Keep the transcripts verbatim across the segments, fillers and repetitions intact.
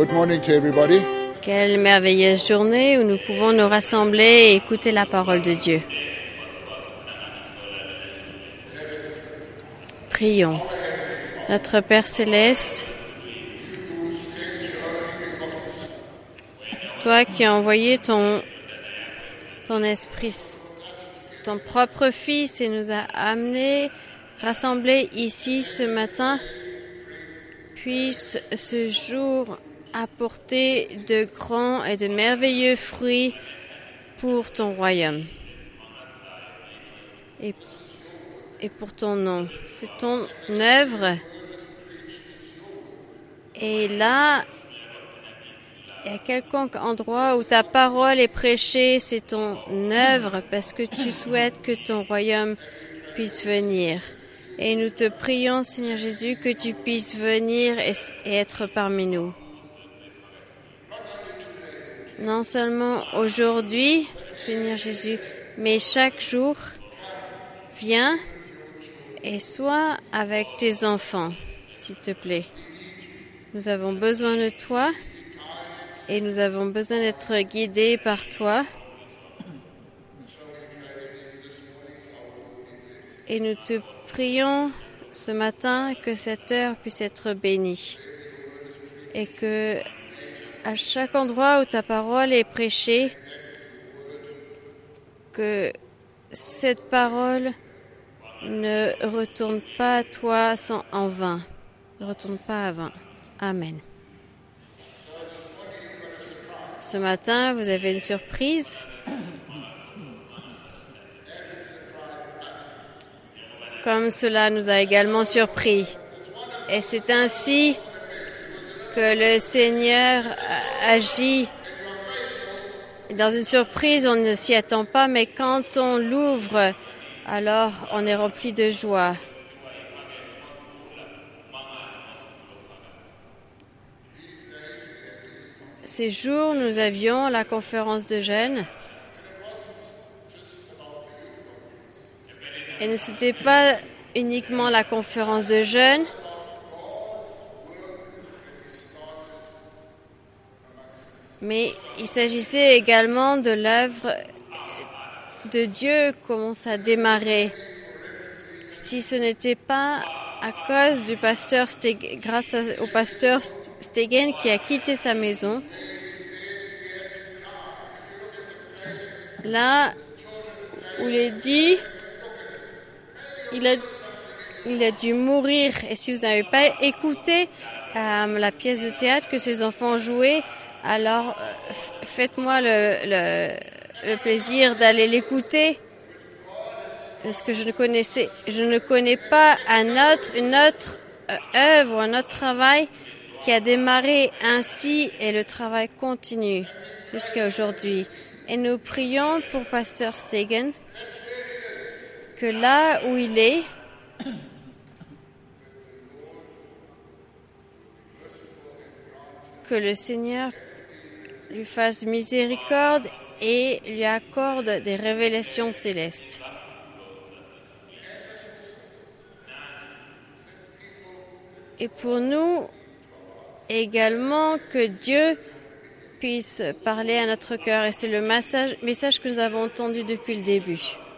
Good morning to everybody. Quelle merveilleuse journée où nous pouvons nous rassembler et écouter la parole de Dieu. Prions. Notre Père Céleste, toi qui as envoyé ton, ton esprit, ton propre Fils et nous a amenés, rassemblés ici ce matin, puisse ce jour apporter de grands et de merveilleux fruits pour ton royaume et, et pour ton nom. C'est ton œuvre. Et là, il y a quelconque endroit où ta parole est prêchée, c'est ton œuvre parce que tu souhaites que ton royaume puisse venir. Et nous te prions, Seigneur Jésus, que tu puisses venir et, et être parmi nous. Non seulement aujourd'hui, Seigneur Jésus, mais chaque jour, viens et sois avec tes enfants, s'il te plaît. Nous avons besoin de toi et nous avons besoin d'être guidés par toi. Et nous te prions ce matin que cette heure puisse être bénie et que à chaque endroit où ta parole est prêchée, que cette parole ne retourne pas à toi sans en vain, ne retourne pas à vain. Amen. Ce matin, vous avez une surprise. Comme cela nous a également surpris. Et c'est ainsi que le Seigneur agit. Dans une surprise, on ne s'y attend pas, mais quand on l'ouvre, alors on est rempli de joie. Ces jours, nous avions la conférence de jeunes. Et ce n'était pas uniquement la conférence de jeunes, mais il s'agissait également de l'œuvre de Dieu, comment ça a démarré. Si ce n'était pas à cause du pasteur Stegen, grâce au pasteur Stegen qui a quitté sa maison, là où il est dit, il a, il a dû mourir. Et si vous n'avez pas écouté euh, la pièce de théâtre que ces enfants jouaient, alors euh, faites-moi le, le, le plaisir d'aller l'écouter. Parce que je ne connaissais, je ne connais pas un autre, une autre euh, œuvre, un autre travail qui a démarré ainsi et le travail continue jusqu'à aujourd'hui. Et nous prions pour pasteur Stegen que là où il est, que le Seigneur lui fasse miséricorde et lui accorde des révélations célestes. Et pour nous également, que Dieu puisse parler à notre cœur. Et c'est le message, message que nous avons entendu depuis le début.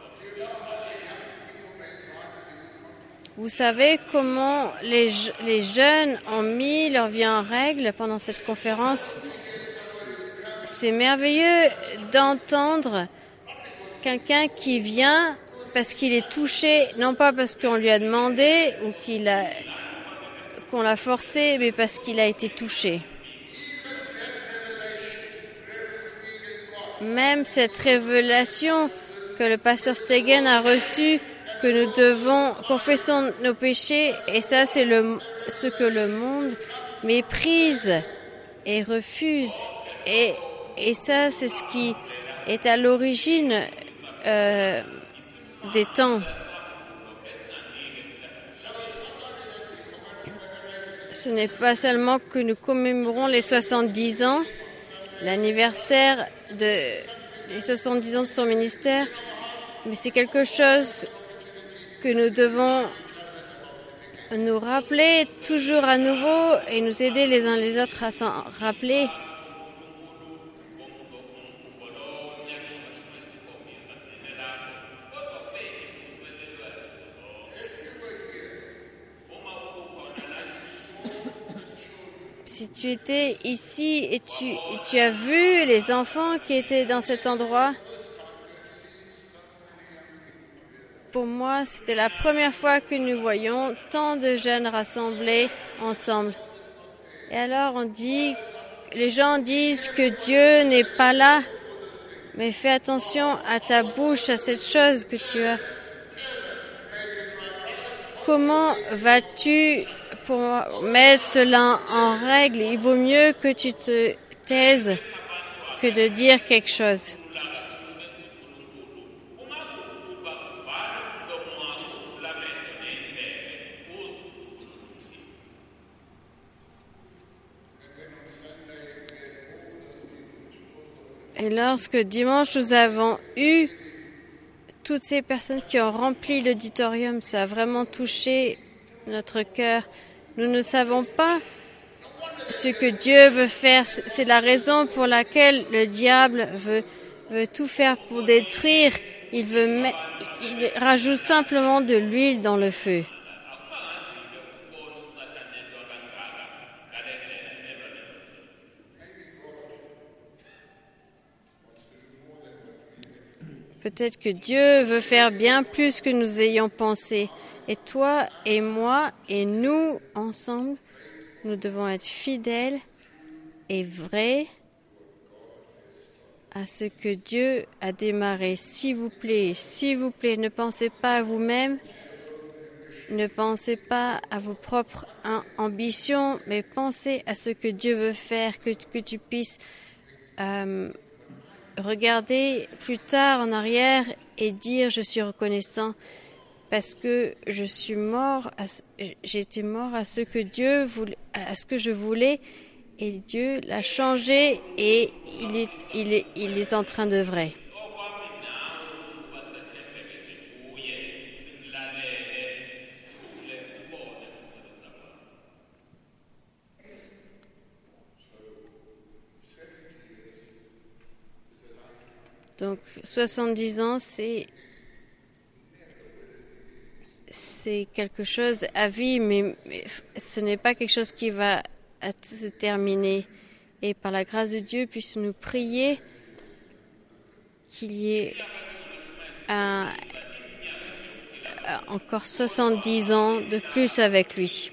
Vous savez comment les, les jeunes ont mis leur vie en règle pendant cette conférence. C'est merveilleux d'entendre quelqu'un qui vient parce qu'il est touché, non pas parce qu'on lui a demandé ou qu'il a, qu'on l'a forcé, mais parce qu'il a été touché. Même cette révélation que le pasteur Stegen a reçue, que nous devons confesser nos péchés, et ça c'est le, ce que le monde méprise et refuse. Et, et ça c'est ce qui est à l'origine euh, des temps. Ce n'est pas seulement que nous commémorons les soixante-dix ans, l'anniversaire de, des soixante-dix ans de son ministère, mais c'est quelque chose que nous devons nous rappeler toujours à nouveau et nous aider les uns les autres à s'en rappeler. Si tu étais ici et tu, et tu as vu les enfants qui étaient dans cet endroit, pour moi, c'était la première fois que nous voyions tant de jeunes rassemblés ensemble. Et alors on dit, les gens disent que Dieu n'est pas là, mais fais attention à ta bouche, à cette chose que tu as. Comment vas-tu pour mettre cela en règle? Il vaut mieux que tu te taises que de dire quelque chose. Et lorsque dimanche nous avons eu toutes ces personnes qui ont rempli l'auditorium, ça a vraiment touché notre cœur. Nous ne savons pas ce que Dieu veut faire. C'est la raison pour laquelle le diable veut, veut tout faire pour détruire. Il veut mettre, il rajoute simplement de l'huile dans le feu. Peut-être que Dieu veut faire bien plus que nous ayons pensé. Et toi et moi et nous ensemble, nous devons être fidèles et vrais à ce que Dieu a démarré. S'il vous plaît, s'il vous plaît, ne pensez pas à vous-même, ne pensez pas à vos propres ambitions, mais pensez à ce que Dieu veut faire, que, que tu puisses euh, regarder plus tard en arrière et dire je suis reconnaissant parce que je suis mort, à, j'ai été mort à ce que Dieu voulait, à ce que je voulais, et Dieu l'a changé et il est, il est, il est en train d'œuvrer. Donc, soixante-dix ans, c'est, c'est quelque chose à vie, mais, mais ce n'est pas quelque chose qui va se terminer. Et par la grâce de Dieu, puissions-nous prier qu'il y ait un, encore soixante-dix ans de plus avec lui.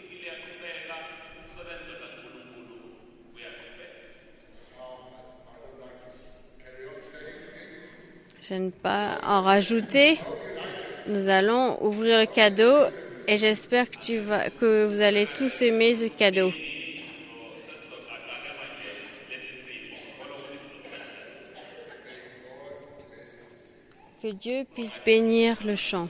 Je n'aime pas en rajouter. Nous allons ouvrir le cadeau et j'espère que, tu vas, que vous allez tous aimer ce cadeau. Que Dieu puisse bénir le chant.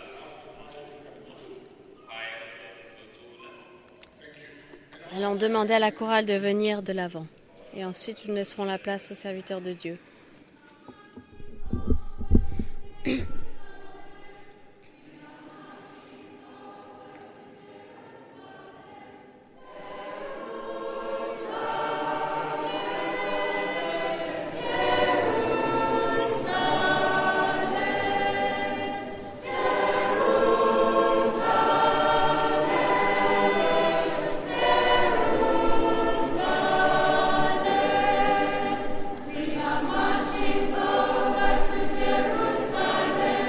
Allons demander à la chorale de venir de l'avant. Et ensuite, nous laisserons la place aux serviteurs de Dieu. Marching over to Jerusalem.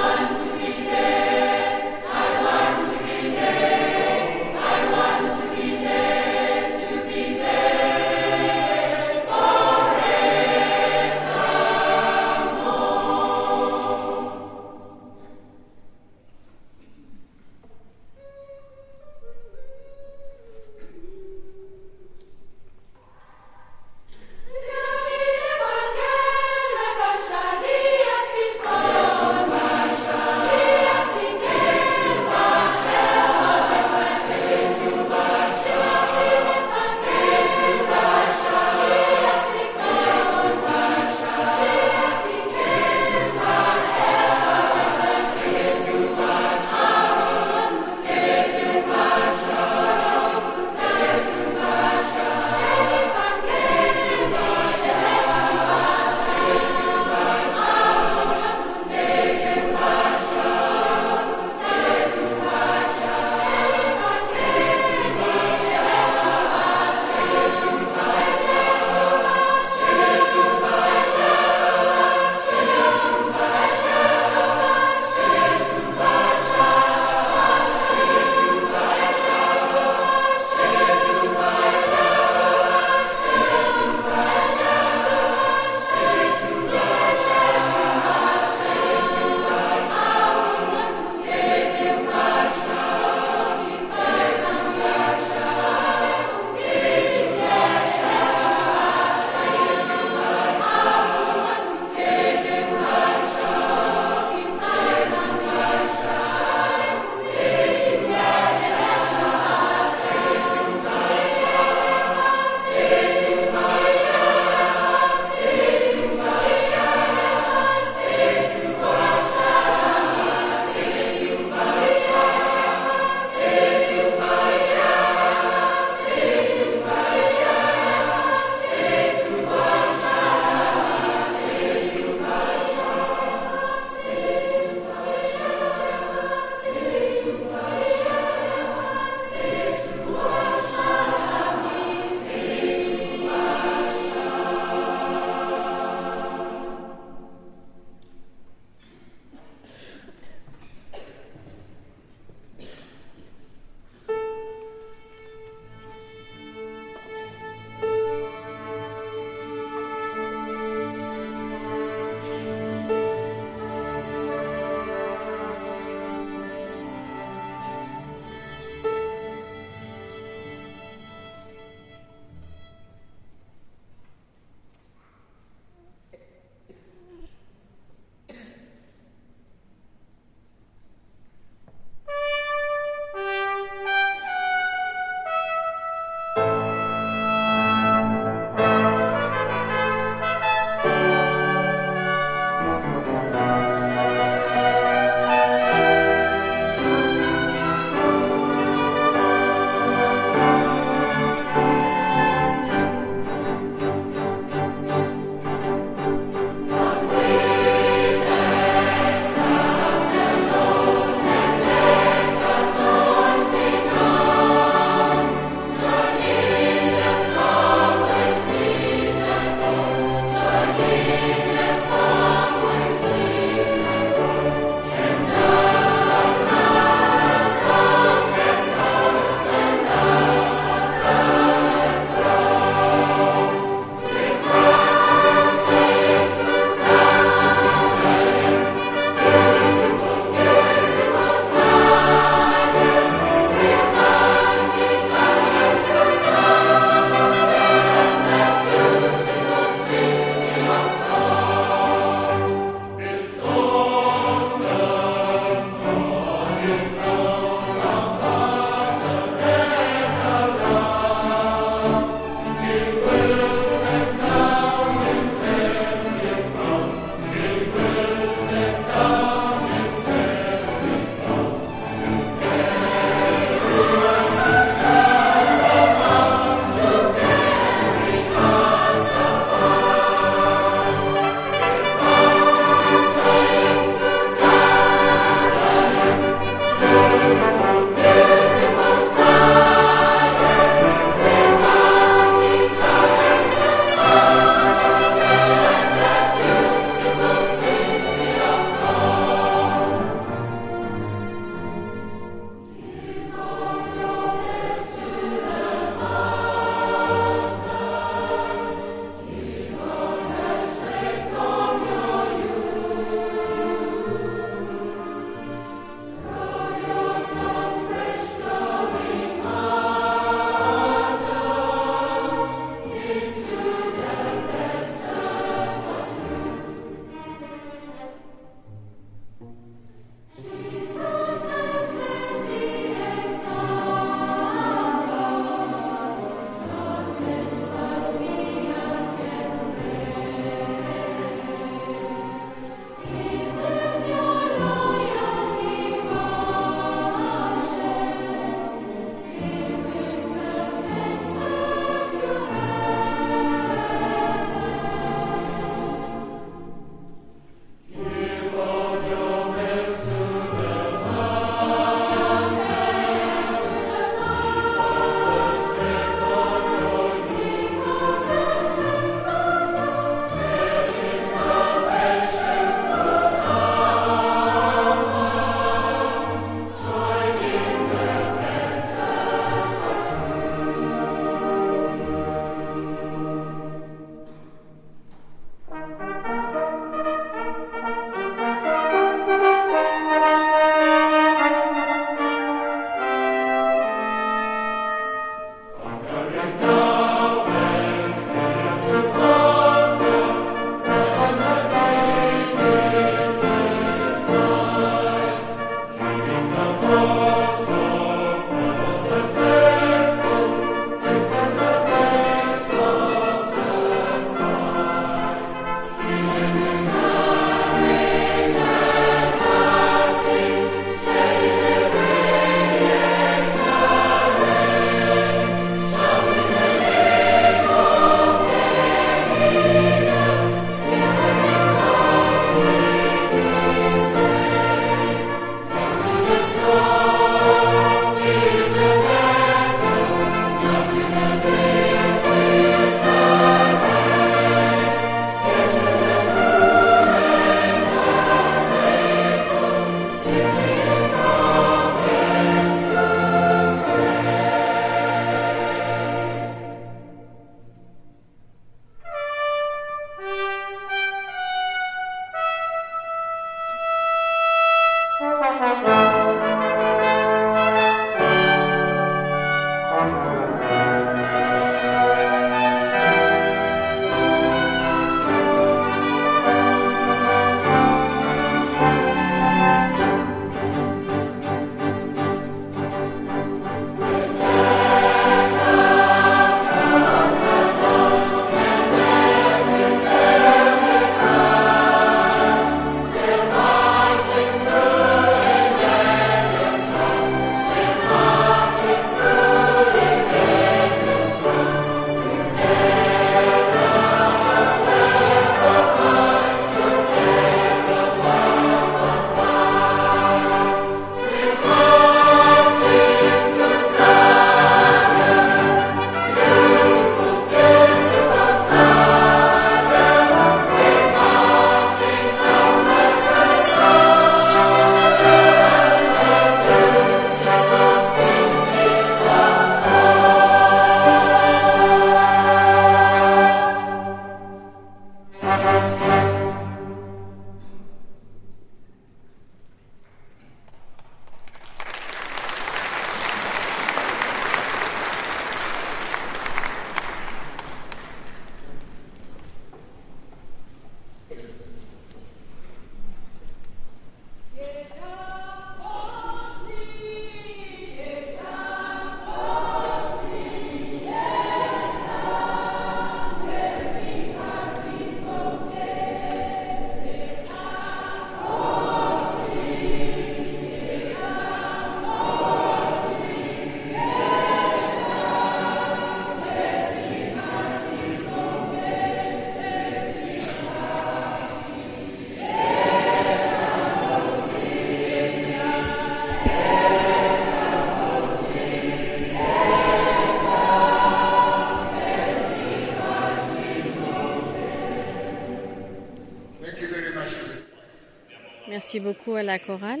Merci beaucoup à la chorale.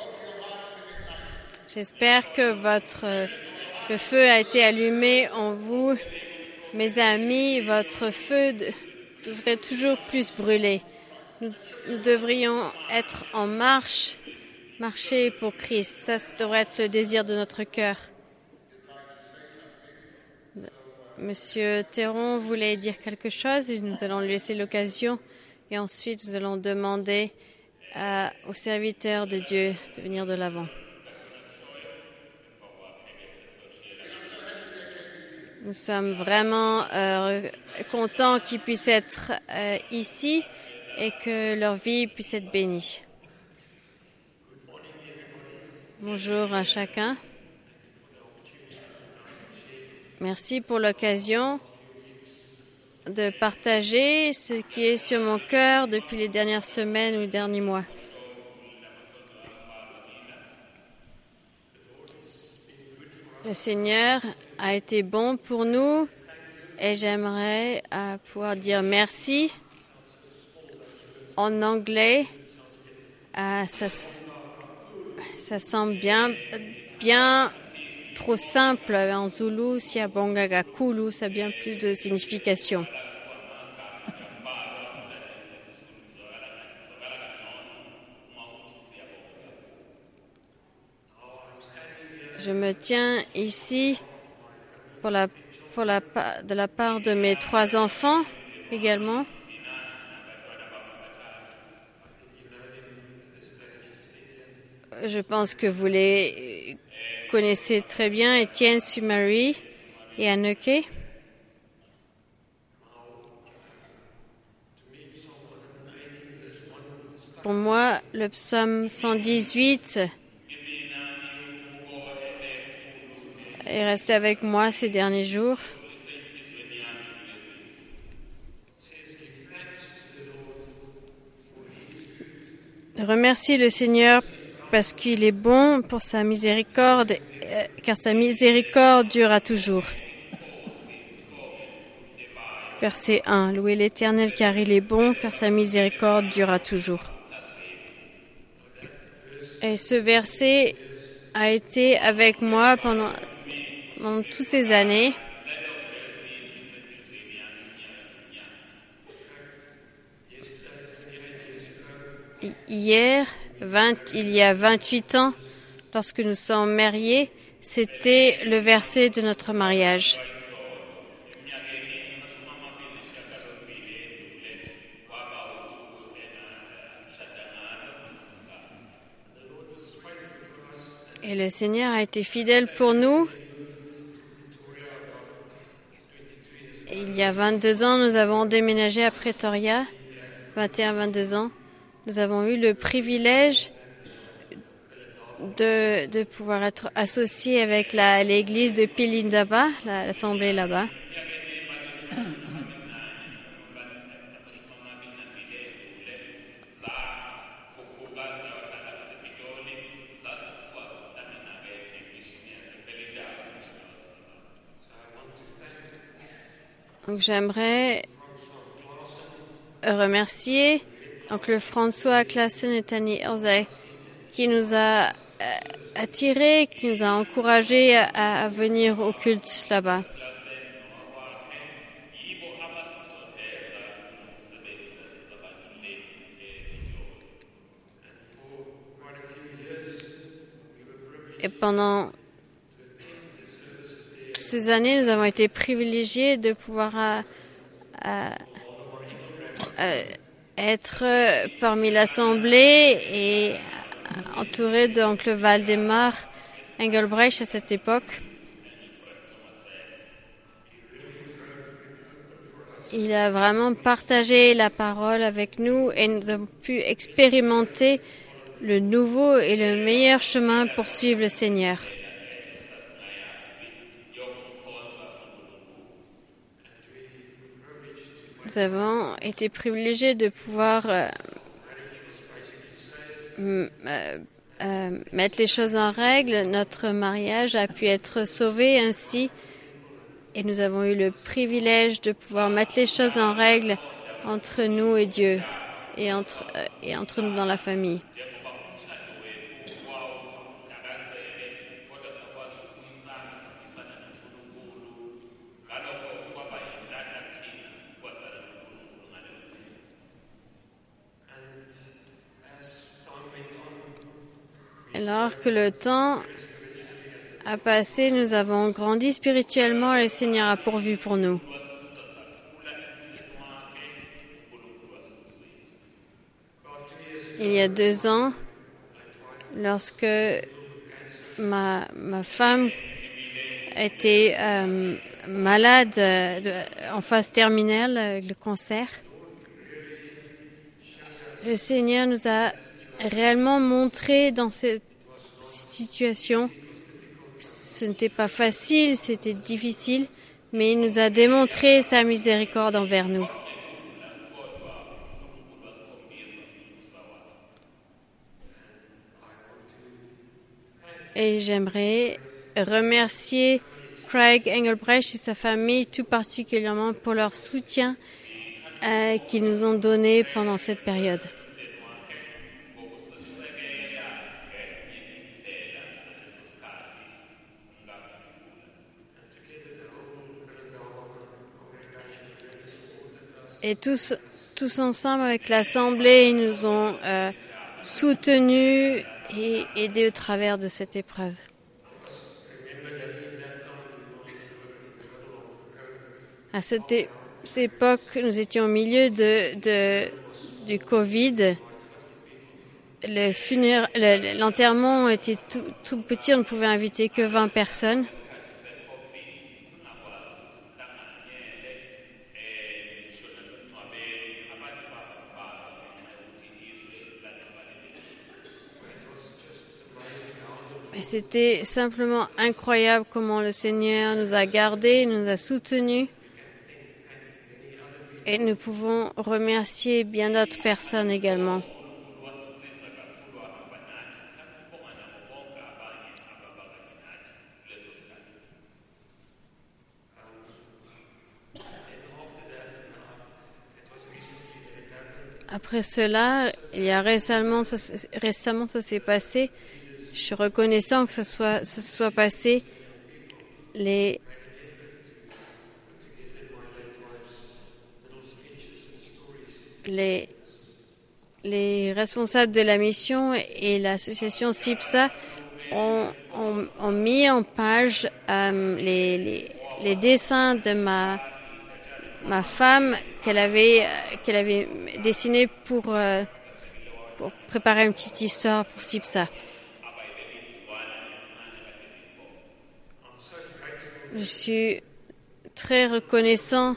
J'espère que votre le feu a été allumé en vous. Mes amis, votre feu de, devrait toujours plus brûler. Nous, nous devrions être en marche, marcher pour Christ. Ça, ça devrait être le désir de notre cœur. Monsieur Théron voulait dire quelque chose et nous allons lui laisser l'occasion. Et ensuite, nous allons demander à, aux serviteurs de Dieu de venir de l'avant. Nous sommes vraiment euh, contents qu'ils puissent être euh, ici et que leur vie puisse être bénie. Bonjour à chacun. Merci pour l'occasion de partager ce qui est sur mon cœur depuis les dernières semaines ou les derniers mois. Le Seigneur a été bon pour nous et j'aimerais euh, pouvoir dire merci en anglais. Euh, ça, ça semble bien, bien trop simple en zoulou. Siabongaga Kulu, ça a bien plus de signification. Je me tiens ici pour la, pour la, de la part de mes trois enfants également. Je pense que vous les connaissez très bien, Étienne, Sumari et Anneke. Pour moi, le psaume cent dix-huit est resté avec moi ces derniers jours. Remercie le Seigneur parce qu'il est bon pour sa miséricorde, car sa miséricorde durera toujours. Verset un. Louez l'Éternel car il est bon, car sa miséricorde durera toujours. Et ce verset a été avec moi pendant, pendant toutes ces années. Hier, vingt, il y a vingt-huit ans, lorsque nous sommes mariés, c'était le verset de notre mariage. Et le Seigneur a été fidèle pour nous. Et il y a vingt-deux ans, nous avons déménagé à Pretoria, vingt et un à vingt-deux ans. Nous avons eu le privilège de, de pouvoir être associés avec la, l'église de Pilindaba, la, l'assemblée là-bas. Donc j'aimerais remercier donc le François Classen et Tani Erzay qui nous a attirés, qui nous a encouragés à, à venir au culte là-bas. Et pendant toutes ces années, nous avons été privilégiés de pouvoir à, à, à être parmi l'Assemblée et entouré de l'oncle Valdemar Engelbrecht à cette époque. Il a vraiment partagé la parole avec nous et nous avons pu expérimenter le nouveau et le meilleur chemin pour suivre le Seigneur. Nous avons été privilégiés de pouvoir euh, m- euh, euh, mettre les choses en règle. Notre mariage a pu être sauvé ainsi et nous avons eu le privilège de pouvoir mettre les choses en règle entre nous et Dieu et entre, et entre nous dans la famille. Alors que le temps a passé, nous avons grandi spirituellement et le Seigneur a pourvu pour nous. Il y a deux ans, lorsque ma, ma femme était euh, malade euh, de, en phase terminale avec le cancer, le Seigneur nous a réellement montré dans cette situation. Ce n'était pas facile, c'était difficile, mais il nous a démontré sa miséricorde envers nous. Et j'aimerais remercier Craig Engelbrecht et sa famille tout particulièrement pour leur soutien euh, qu'ils nous ont donné pendant cette période. Et tous, tous ensemble avec l'Assemblée, ils nous ont euh, soutenus et aidés au travers de cette épreuve. À cette, é- cette époque, nous étions au milieu de, de, du Covid. Le funéra- le, l'enterrement était tout, tout petit, on ne pouvait inviter que vingt personnes. Et c'était simplement incroyable comment le Seigneur nous a gardés, nous a soutenus. Et nous pouvons remercier bien d'autres personnes également. Après cela, il y a récemment, ça, récemment, ça s'est passé. Je suis reconnaissant que ça soit, ça se soit passé. Les, les, les responsables de la mission et l'association SIPSA ont, ont, ont mis en page euh, les, les, les dessins de ma, ma femme qu'elle avait, qu'elle avait dessiné pour, euh, pour préparer une petite histoire pour SIPSA. Je suis très reconnaissant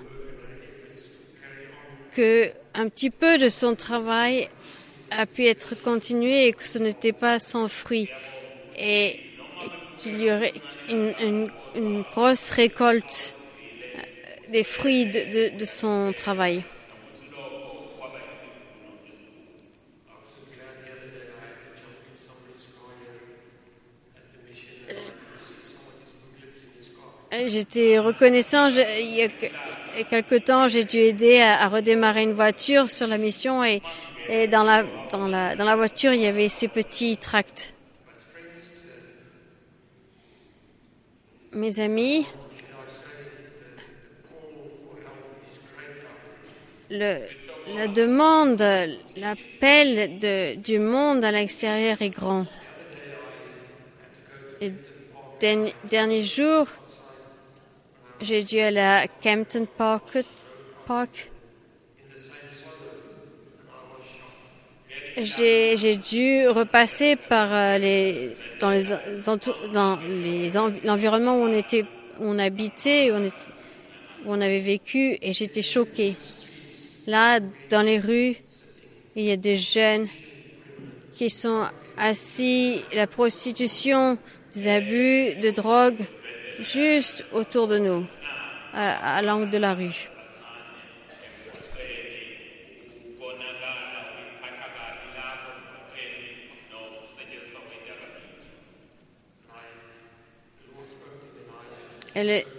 que un petit peu de son travail a pu être continué et que ce n'était pas sans fruit et, et qu'il y aurait une, une, une grosse récolte des fruits de, de, de son travail. J'étais reconnaissant. Je, il y a, il y a quelque temps, j'ai dû aider à, à redémarrer une voiture sur la mission et, et dans, la, dans, la, dans la voiture, il y avait ces petits tracts. Mes amis, le, la demande, l'appel de, du monde à l'extérieur est grand. Les derniers, derniers jours, j'ai dû aller à Campton Park. Park. J'ai, j'ai dû repasser par les, dans les, dans les, l'environnement où on était, où on habitait, où on, était, où on avait vécu, et j'étais choquée. Là, dans les rues, il y a des jeunes qui sont assis, la prostitution, des abus de drogue, juste autour de nous, à, à l'angle de la rue. Et le,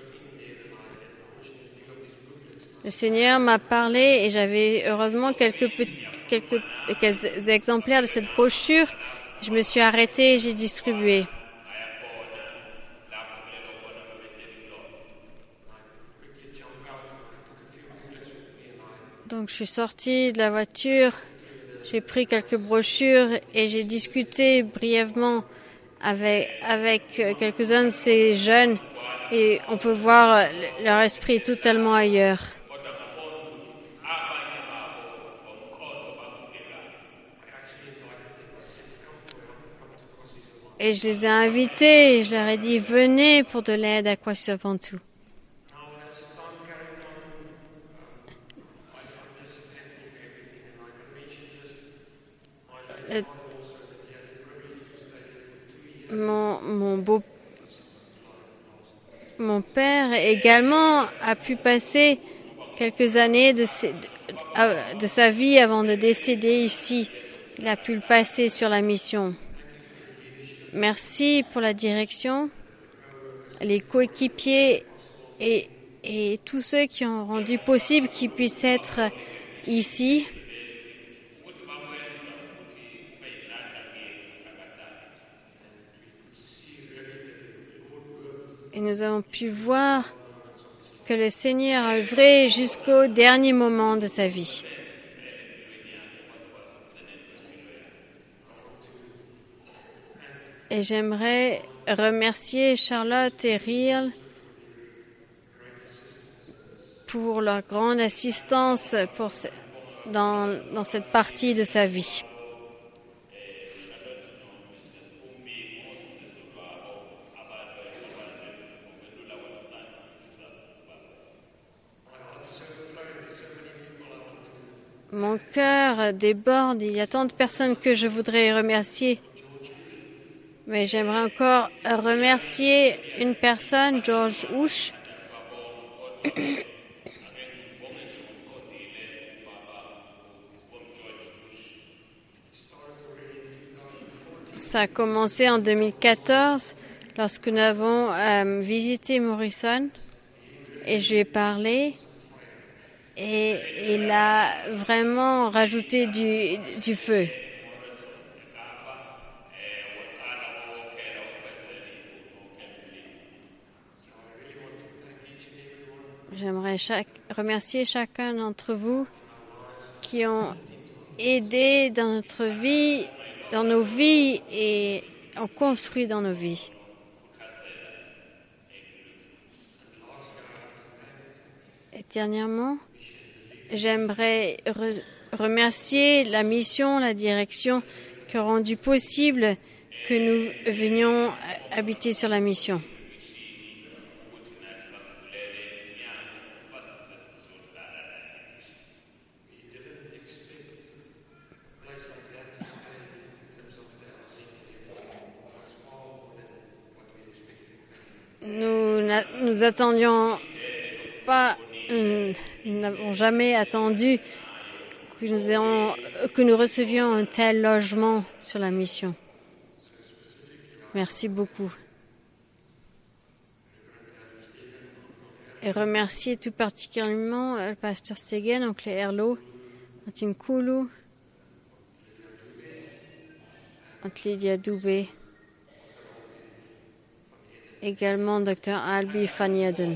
le Seigneur m'a parlé et j'avais heureusement quelques, quelques, quelques exemplaires de cette brochure. Je me suis arrêtée et j'ai distribué. Donc je suis sortie de la voiture, j'ai pris quelques brochures et j'ai discuté brièvement avec, avec quelques-uns de ces jeunes et on peut voir leur esprit totalement ailleurs. Et je les ai invités, je leur ai dit venez pour de l'aide à Kwasi Bantu. Mon, mon beau mon père également a pu passer quelques années de, ses, de, de sa vie avant de décéder ici. Il a pu le passer sur la mission. Merci pour la direction, les coéquipiers et, et tous ceux qui ont rendu possible qu'il puisse être ici. Et nous avons pu voir que le Seigneur a œuvré jusqu'au dernier moment de sa vie. Et j'aimerais remercier Charlotte et Riel pour leur grande assistance pour ce, dans, dans cette partie de sa vie. Mon cœur déborde, il y a tant de personnes que je voudrais remercier. Mais j'aimerais encore remercier une personne, George Hush. Ça a commencé en deux mille quatorze, lorsque nous avons euh, visité Morrison, et je lui ai parlé. Et il a vraiment rajouté du, du feu. J'aimerais chaque, remercier chacun d'entre vous qui ont aidé dans notre vie, dans nos vies et ont construit dans nos vies. Et dernièrement, j'aimerais re- remercier la mission, la direction qui a rendu possible que nous venions habiter sur la mission. Nous nous attendions pas, nous n'avons jamais attendu que nous, ayons, que nous recevions un tel logement sur la mission. Merci beaucoup. Et remercier tout particulièrement le pasteur Stegen, oncle Erlo, Martin Koulou, Aunt Lydia Doubé, également docteur Albi Fanyaden.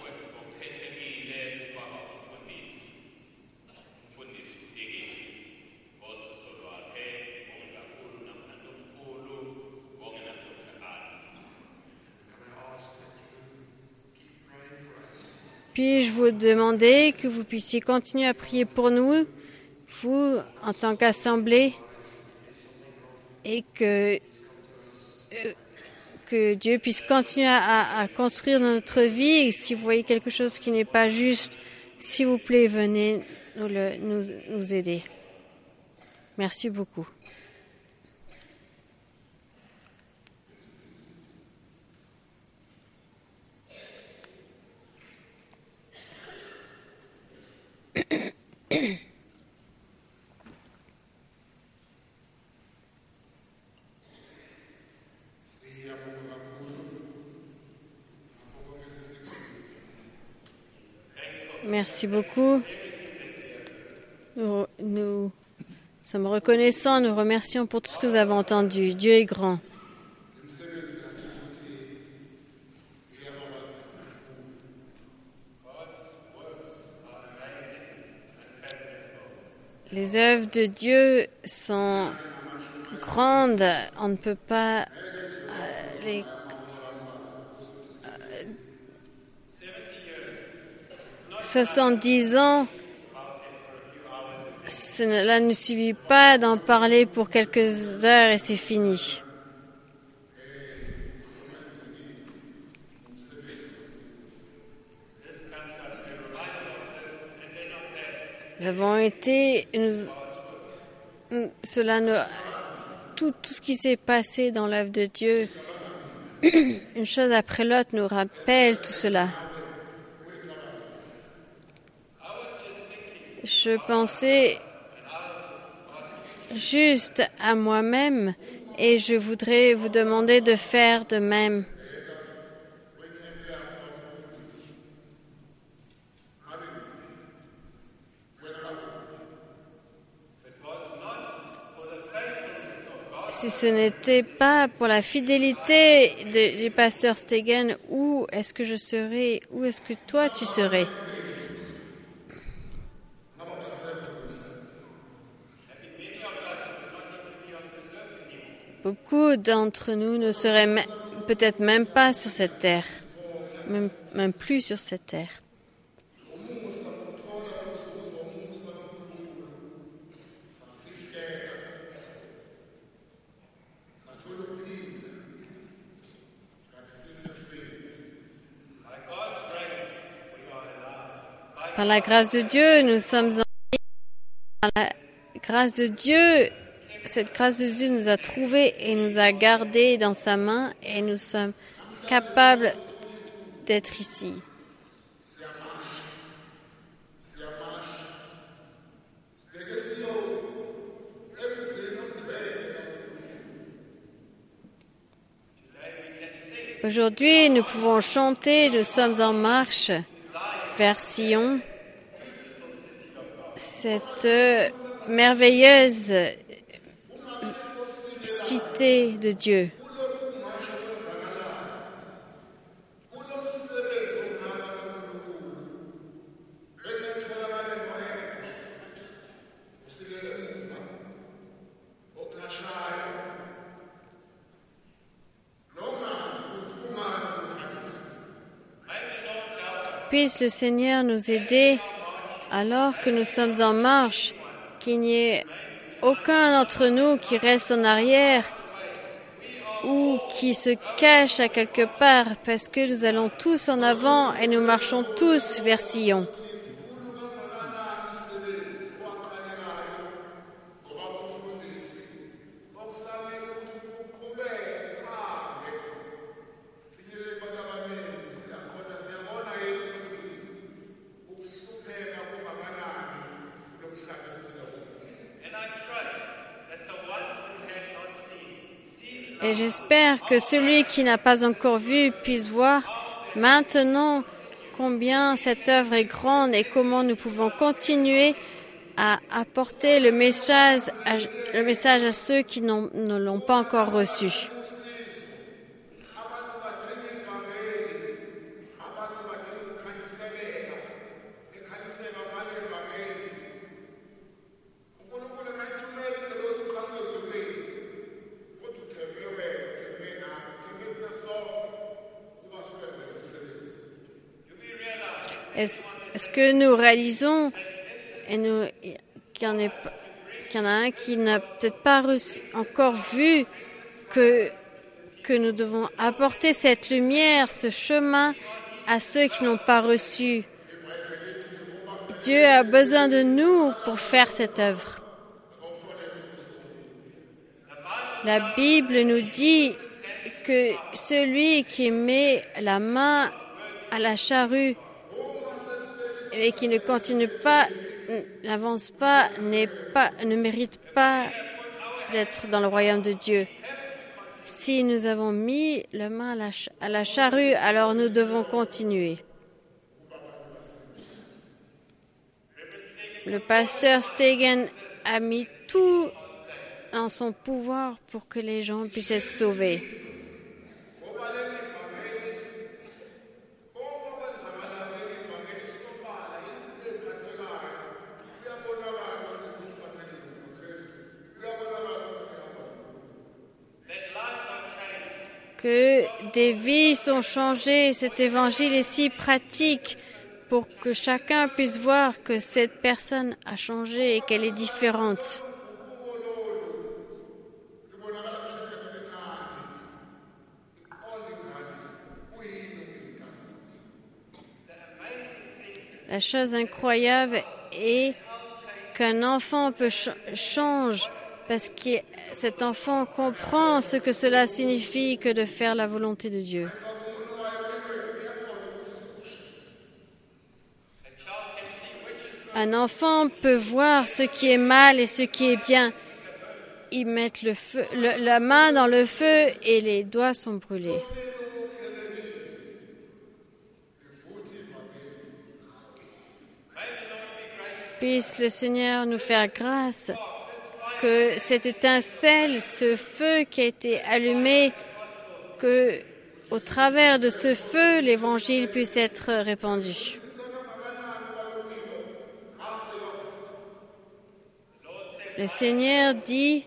Puis-je vous demander que vous puissiez continuer à prier pour nous, vous, en tant qu'assemblée, et que, euh, que Dieu puisse continuer à, à construire notre vie. Et si vous voyez quelque chose qui n'est pas juste, s'il vous plaît, venez nous, le, nous, nous aider. Merci beaucoup. Merci beaucoup. Nous, nous sommes reconnaissants, nous remercions pour tout ce que nous avons entendu. Dieu est grand. Les œuvres de Dieu sont grandes. On ne peut pas euh, les soixante-dix ans, cela ne suffit pas d'en parler pour quelques heures et c'est fini. Nous avons été, nous, cela nous, tout, tout ce qui s'est passé dans l'œuvre de Dieu, une chose après l'autre nous rappelle tout cela. Je pensais juste à moi-même et je voudrais vous demander de faire de même. Si ce n'était pas pour la fidélité de, du pasteur Stegen, où est-ce que je serais? Où est-ce que toi tu serais? Beaucoup d'entre nous ne seraient peut-être même pas sur cette terre, même, même plus sur cette terre. Par la grâce de Dieu, nous sommes en vie. Par la grâce de Dieu, cette grâce de Dieu nous a trouvés et nous a gardés dans sa main et nous sommes capables d'être ici. Aujourd'hui, nous pouvons chanter, nous sommes en marche vers Sion, cette merveilleuse cité de Dieu. Puisse le Seigneur nous aider alors que nous sommes en marche, qu'il n'y ait aucun d'entre nous qui reste en arrière ou qui se cache à quelque part, parce que nous allons tous en avant et nous marchons tous vers Sion. Et j'espère que celui qui n'a pas encore vu puisse voir maintenant combien cette œuvre est grande et comment nous pouvons continuer à apporter le message à, le message à ceux qui ne l'ont pas encore reçu. Est-ce, est-ce que nous réalisons et nous, qu'il y en, est, qu'il y en a un qui n'a peut-être pas reçu, encore vu que, que nous devons apporter cette lumière, ce chemin à ceux qui n'ont pas reçu. Dieu a besoin de nous pour faire cette œuvre. La Bible nous dit que celui qui met la main à la charrue et qui ne continue pas, n'avance pas, n'est pas, ne mérite pas d'être dans le royaume de Dieu. Si nous avons mis la main à la, à la charrue, alors nous devons continuer. Le pasteur Stegen a mis tout en son pouvoir pour que les gens puissent être sauvés. Que des vies sont changées, cet évangile est si pratique pour que chacun puisse voir que cette personne a changé et qu'elle est différente. La chose incroyable est qu'un enfant peut ch- change parce que cet enfant comprend ce que cela signifie que de faire la volonté de Dieu. Un enfant peut voir ce qui est mal et ce qui est bien. Ils mettent le feu, le, la main dans le feu et les doigts sont brûlés. Puisse le Seigneur nous faire grâce que cette étincelle, ce feu qui a été allumé, que au travers de ce feu, l'évangile puisse être répandu. Le Seigneur dit,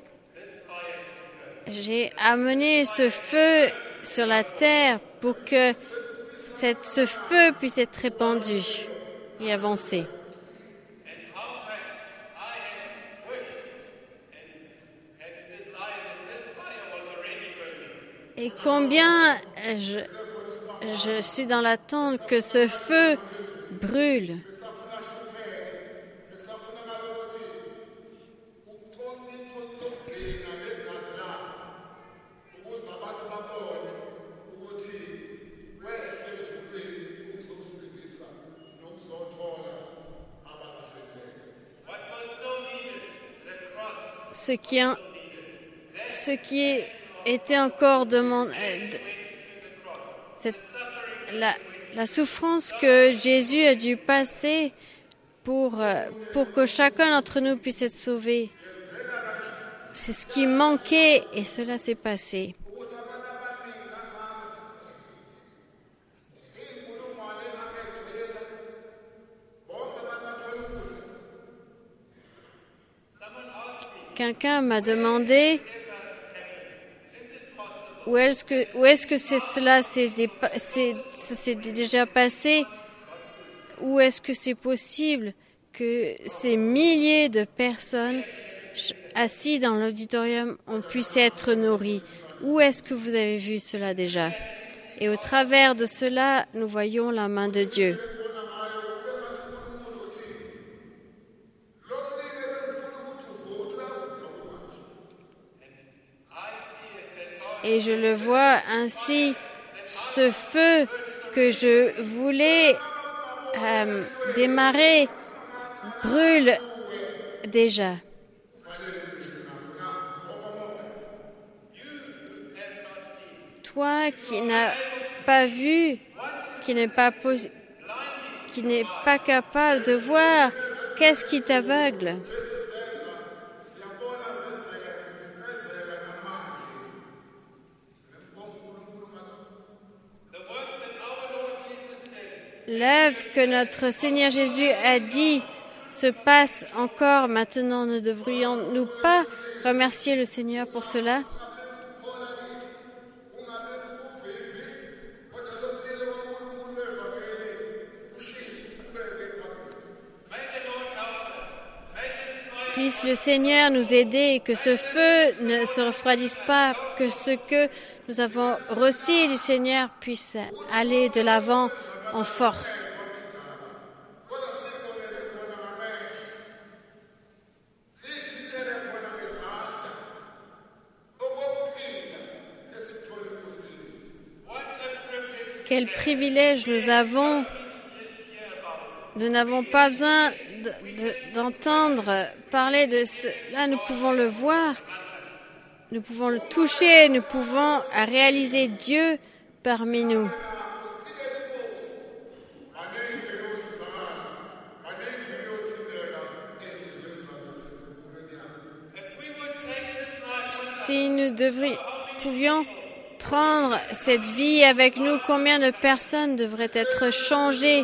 j'ai amené ce feu sur la terre pour que cette, ce feu puisse être répandu et avancer. Et combien je, je suis dans l'attente que ce feu brûle. Ce qui, en, ce qui était encore demandé, la, la souffrance que Jésus a dû passer pour, pour que chacun d'entre nous puisse être sauvé. C'est ce qui manquait et cela s'est passé. Quelqu'un m'a demandé où est-ce que, où est-ce que c'est cela s'est, c'est, c'est déjà passé, où est-ce que c'est possible que ces milliers de personnes assis dans l'auditorium on puisse être nourries. Où est-ce que vous avez vu cela déjà? Et au travers de cela, nous voyons la main de Dieu. Et je le vois ainsi, ce feu que je voulais euh, démarrer brûle déjà. Toi qui n'as pas vu, qui n'est pas, pos- qui n'est pas capable de voir, qu'est-ce qui t'aveugle? L'œuvre que notre Seigneur Jésus a dit se passe encore maintenant. Ne devrions-nous pas remercier le Seigneur pour cela? Puisse le Seigneur nous aider et que ce feu ne se refroidisse pas, que ce que nous avons reçu du Seigneur puisse aller de l'avant en force. Quel privilège nous avons. Nous n'avons pas besoin de, de, d'entendre parler de cela, nous pouvons le voir, nous pouvons le toucher, nous pouvons réaliser Dieu parmi nous. Si nous devrions, pouvions prendre cette vie avec nous, combien de personnes devraient être changées?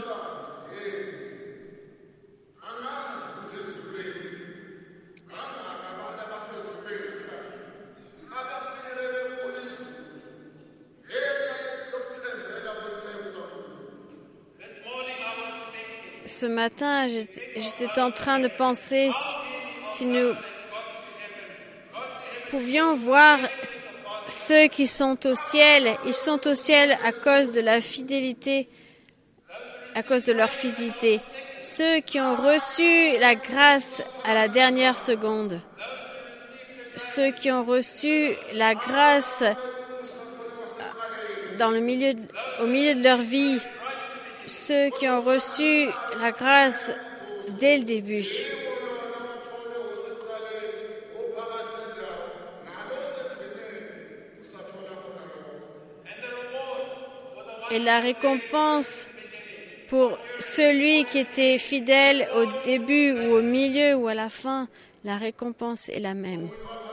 Ce matin, j'étais en train de penser si, si nous pouvions voir ceux qui sont au ciel. Ils sont au ciel à cause de la fidélité, à cause de leur fidélité. Ceux qui ont reçu la grâce à la dernière seconde. Ceux qui ont reçu la grâce dans le milieu, au milieu de leur vie. Ceux qui ont reçu la grâce dès le début. Et la récompense pour celui qui était fidèle au début ou au milieu ou à la fin, la récompense est la même.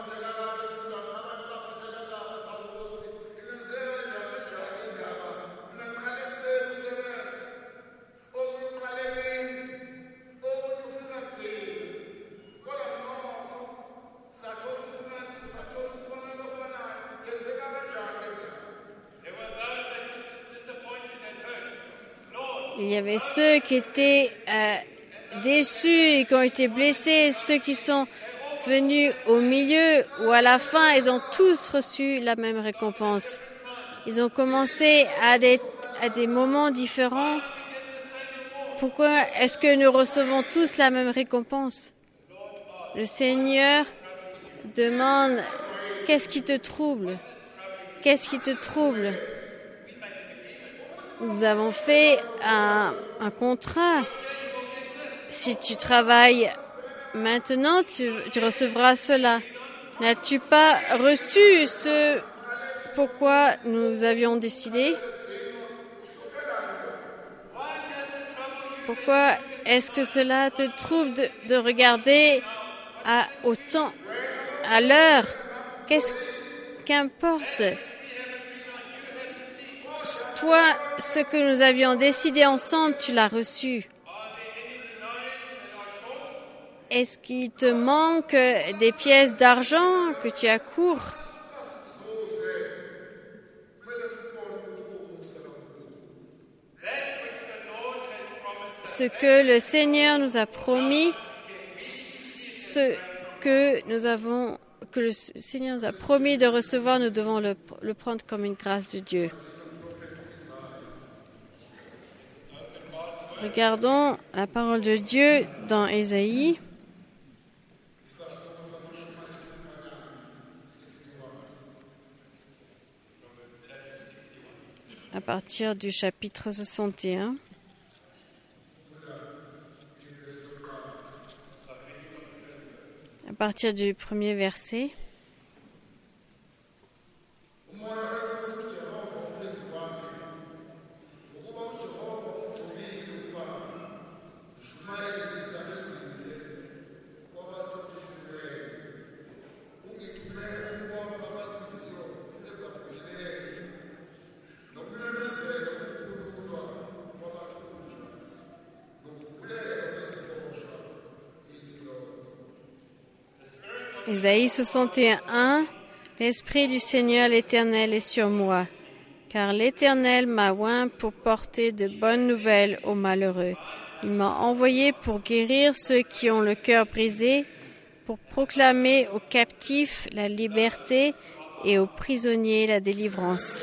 Il y avait ceux qui étaient euh, déçus et qui ont été blessés, ceux qui sont venus au milieu ou à la fin, ils ont tous reçu la même récompense. Ils ont commencé à des, à des moments différents. Pourquoi est-ce que nous recevons tous la même récompense? Le Seigneur demande, qu'est-ce qui te trouble? Qu'est-ce qui te trouble? Nous avons fait un, un contrat. Si tu travailles maintenant, tu, tu recevras cela. N'as-tu pas reçu ce pourquoi nous avions décidé? Pourquoi est-ce que cela te trouble de, de regarder à, au temps, à l'heure? Qu'est-ce qu'importe? Toi, ce que nous avions décidé ensemble, tu l'as reçu. Est-ce qu'il te manque des pièces d'argent que tu as court? Ce que le Seigneur nous a promis, ce que nous avons, que le Seigneur nous a promis de recevoir, nous devons le, le prendre comme une grâce de Dieu. Regardons la parole de Dieu dans Ésaïe. À partir du chapitre soixante et un. À partir du premier verset. Ésaïe soixante et un, l'Esprit du Seigneur l'Éternel est sur moi, car l'Éternel m'a oint pour porter de bonnes nouvelles aux malheureux. Il m'a envoyé pour guérir ceux qui ont le cœur brisé, pour proclamer aux captifs la liberté et aux prisonniers la délivrance.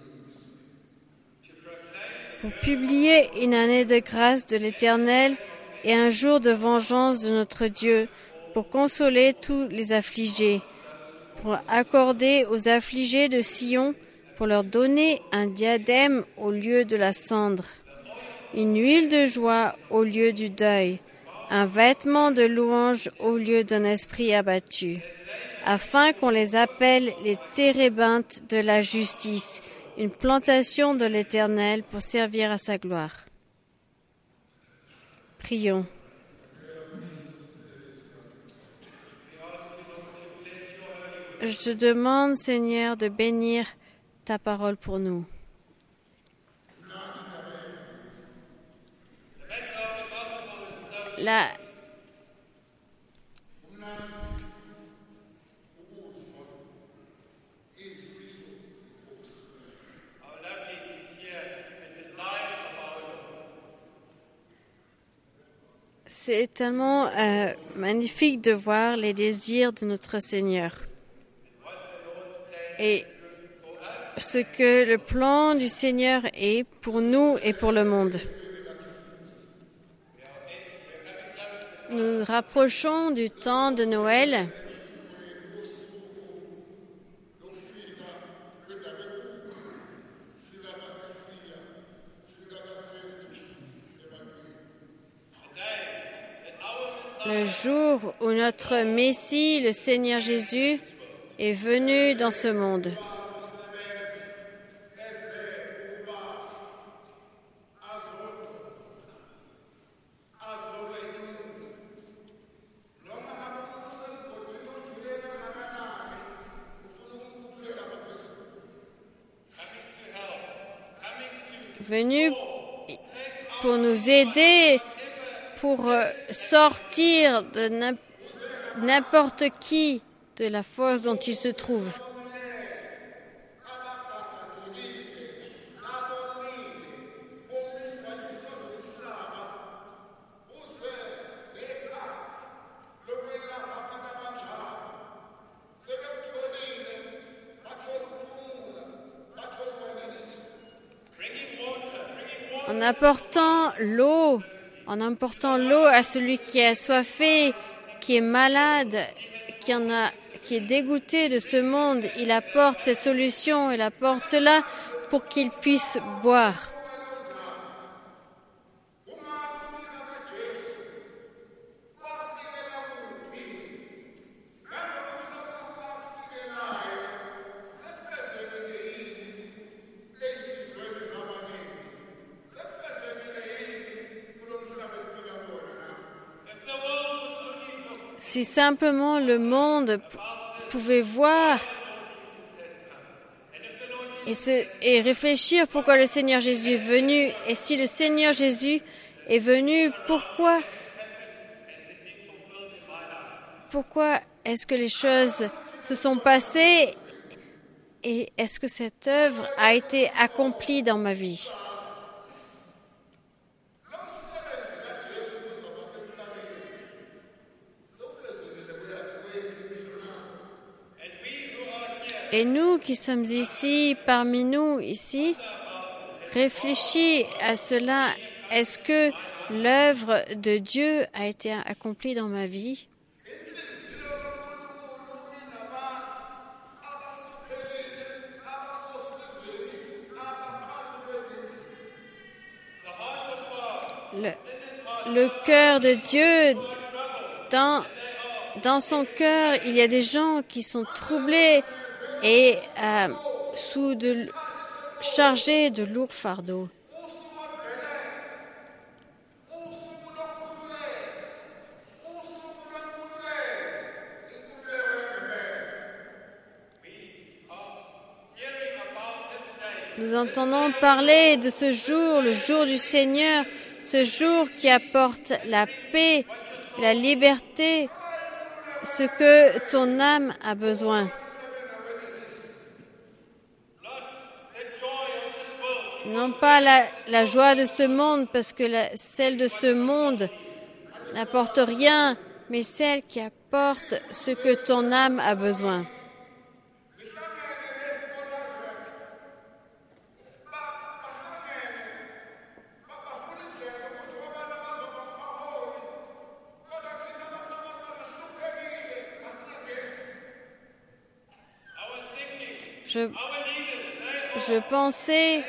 Pour publier une année de grâce de l'Éternel et un jour de vengeance de notre Dieu, pour consoler tous les affligés, pour accorder aux affligés de Sion, pour leur donner un diadème au lieu de la cendre, une huile de joie au lieu du deuil, un vêtement de louange au lieu d'un esprit abattu, afin qu'on les appelle les térébintes de la justice, une plantation de l'Éternel pour servir à sa gloire. Prions. Je te demande, Seigneur, de bénir ta parole pour nous. La C'est tellement euh, magnifique de voir les désirs de notre Seigneur et ce que le plan du Seigneur est pour nous et pour le monde. Nous nous rapprochons du temps de Noël. Le jour où notre Messie, le Seigneur Jésus, est venu dans ce monde. Venu pour nous aider, pour sortir de n'importe qui de la fosse dont il se trouve. En apportant l'eau, en apportant l'eau à celui qui est assoiffé, qui est malade, qui, en a, qui est dégoûté de ce monde, il apporte ses solutions, il apporte cela pour qu'il puisse boire. Si simplement le monde p- pouvait voir et, se, et réfléchir pourquoi le Seigneur Jésus est venu, et si le Seigneur Jésus est venu, pourquoi, pourquoi est-ce que les choses se sont passées et est-ce que cette œuvre a été accomplie dans ma vie? Et nous qui sommes ici, parmi nous, ici, réfléchis à cela. Est-ce que l'œuvre de Dieu a été accomplie dans ma vie? Le, le cœur de Dieu, dans, dans son cœur, il y a des gens qui sont troublés et euh, sous de, chargés de lourds fardeaux. Nous entendons parler de ce jour, le jour du Seigneur, ce jour qui apporte la paix, la liberté, ce que ton âme a besoin. Non pas la, la joie de ce monde, parce que la, celle de ce monde n'apporte rien, mais celle qui apporte ce que ton âme a besoin. Je, je pensais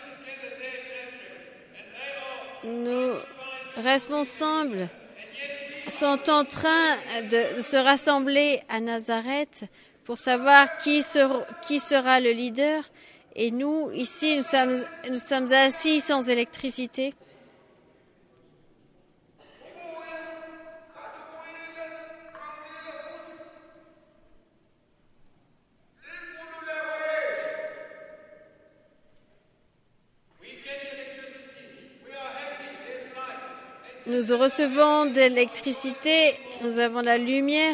nos responsables sont en train de, de se rassembler à Nazareth pour savoir qui, ser, qui sera le leader. Et nous, ici, nous sommes, nous sommes assis sans électricité. Nous recevons de l'électricité, nous avons la lumière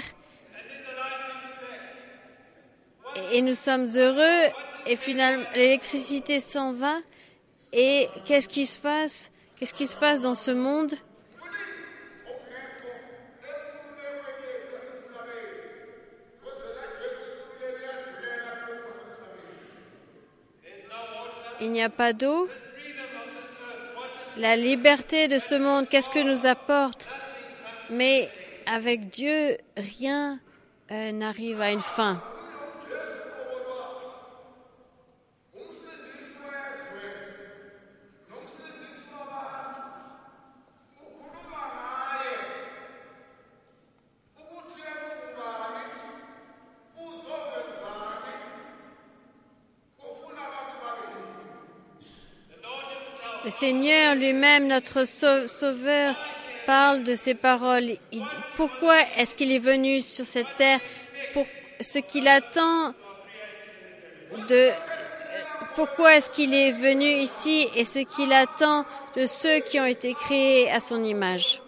et nous sommes heureux. Et finalement, l'électricité s'en va. Et qu'est-ce qui se passe? Qu'est-ce qui se passe dans ce monde? Il n'y a pas d'eau. La liberté de ce monde, qu'est-ce que nous apporte? Mais avec Dieu, rien euh, n'arrive à une fin. Le Seigneur lui-même, notre Sauveur, parle de ces paroles. Il, pourquoi est-ce qu'il est venu sur cette terre? Pour ce qu'il attend de... Pourquoi est-ce qu'il est venu ici et ce qu'il attend de ceux qui ont été créés à son image?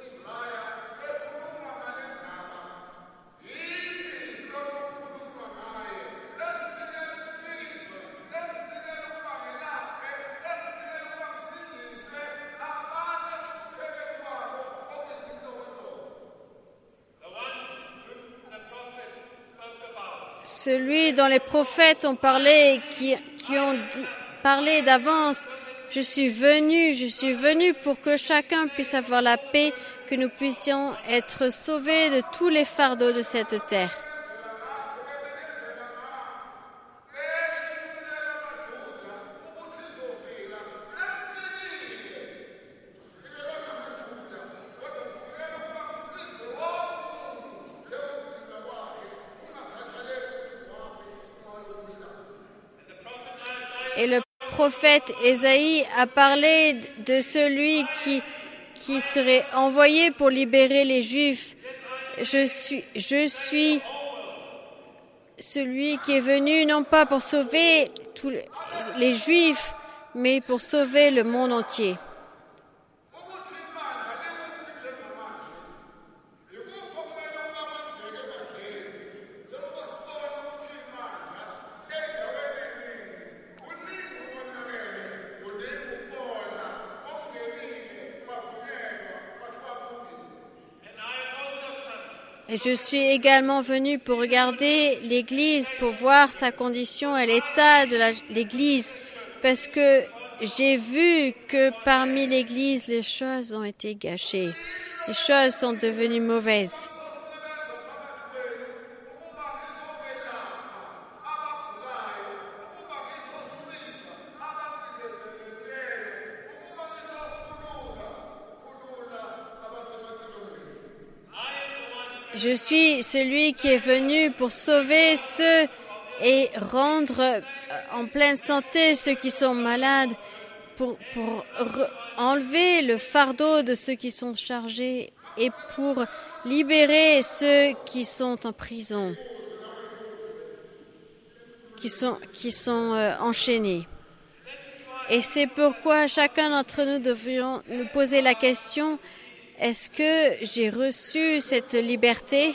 Celui dont les prophètes ont parlé, qui, qui ont dit, parlé d'avance, je suis venu, je suis venu pour que chacun puisse avoir la paix, que nous puissions être sauvés de tous les fardeaux de cette terre. Et le prophète Ésaïe a parlé de celui qui, qui serait envoyé pour libérer les Juifs. Je suis, je suis celui qui est venu non pas pour sauver tous les Juifs, mais pour sauver le monde entier. Et je suis également venu pour regarder l'Église, pour voir sa condition et l'état de la, l'Église, parce que j'ai vu que parmi l'Église, les choses ont été gâchées. Les choses sont devenues mauvaises. Je suis celui qui est venu pour sauver ceux et rendre en pleine santé ceux qui sont malades, pour, pour enlever le fardeau de ceux qui sont chargés et pour libérer ceux qui sont en prison, qui sont, qui sont euh, enchaînés. Et c'est pourquoi chacun d'entre nous devrions nous poser la question: est-ce que j'ai reçu cette liberté?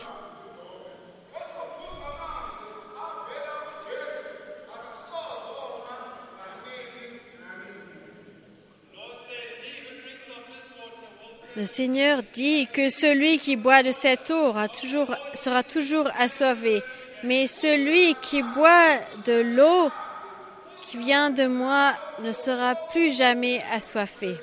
Le Seigneur dit que celui qui boit de cette eau aura toujours, sera toujours assoiffé, mais celui qui boit de l'eau qui vient de moi ne sera plus jamais assoiffé.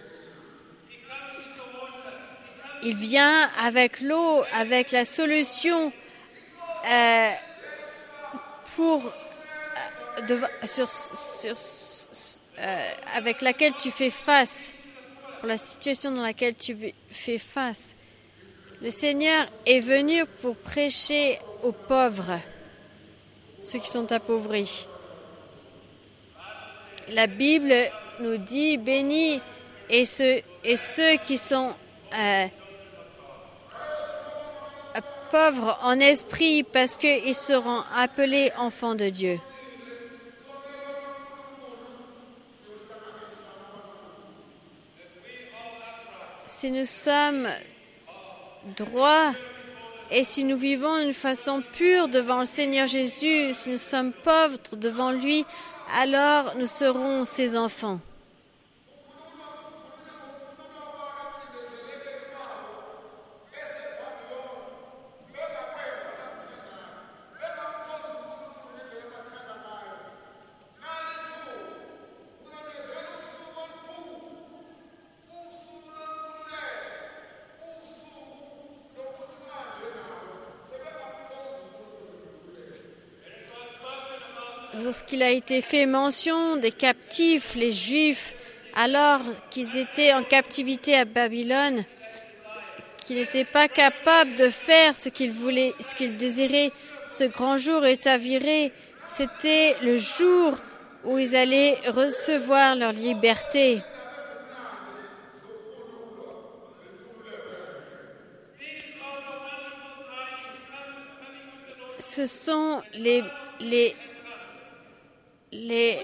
Il vient avec l'eau, avec la solution euh, pour de, sur, sur, euh, avec laquelle tu fais face, pour la situation dans laquelle tu fais face. Le Seigneur est venu pour prêcher aux pauvres, ceux qui sont appauvris. La Bible nous dit « Bénis et ceux, et ceux qui sont euh, pauvres en esprit, parce qu'ils seront appelés enfants de Dieu. » Si nous sommes droits et si nous vivons d'une façon pure devant le Seigneur Jésus, si nous sommes pauvres devant lui, alors nous serons ses enfants. Lorsqu'il a été fait mention des captifs, les Juifs, alors qu'ils étaient en captivité à Babylone, qu'ils n'étaient pas capables de faire ce qu'ils voulaient, ce qu'ils désiraient, ce grand jour est avéré. C'était le jour où ils allaient recevoir leur liberté. Ce sont les, les Les,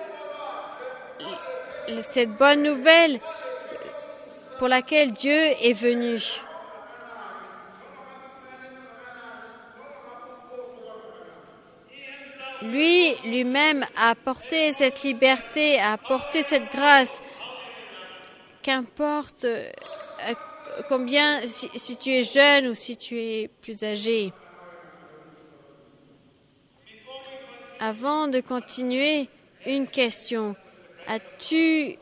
les, cette bonne nouvelle pour laquelle Dieu est venu. Lui, lui-même, a apporté cette liberté, a apporté cette grâce. Qu'importe euh, combien, si, si tu es jeune ou si tu es plus âgé. Avant de continuer, une question. As-tu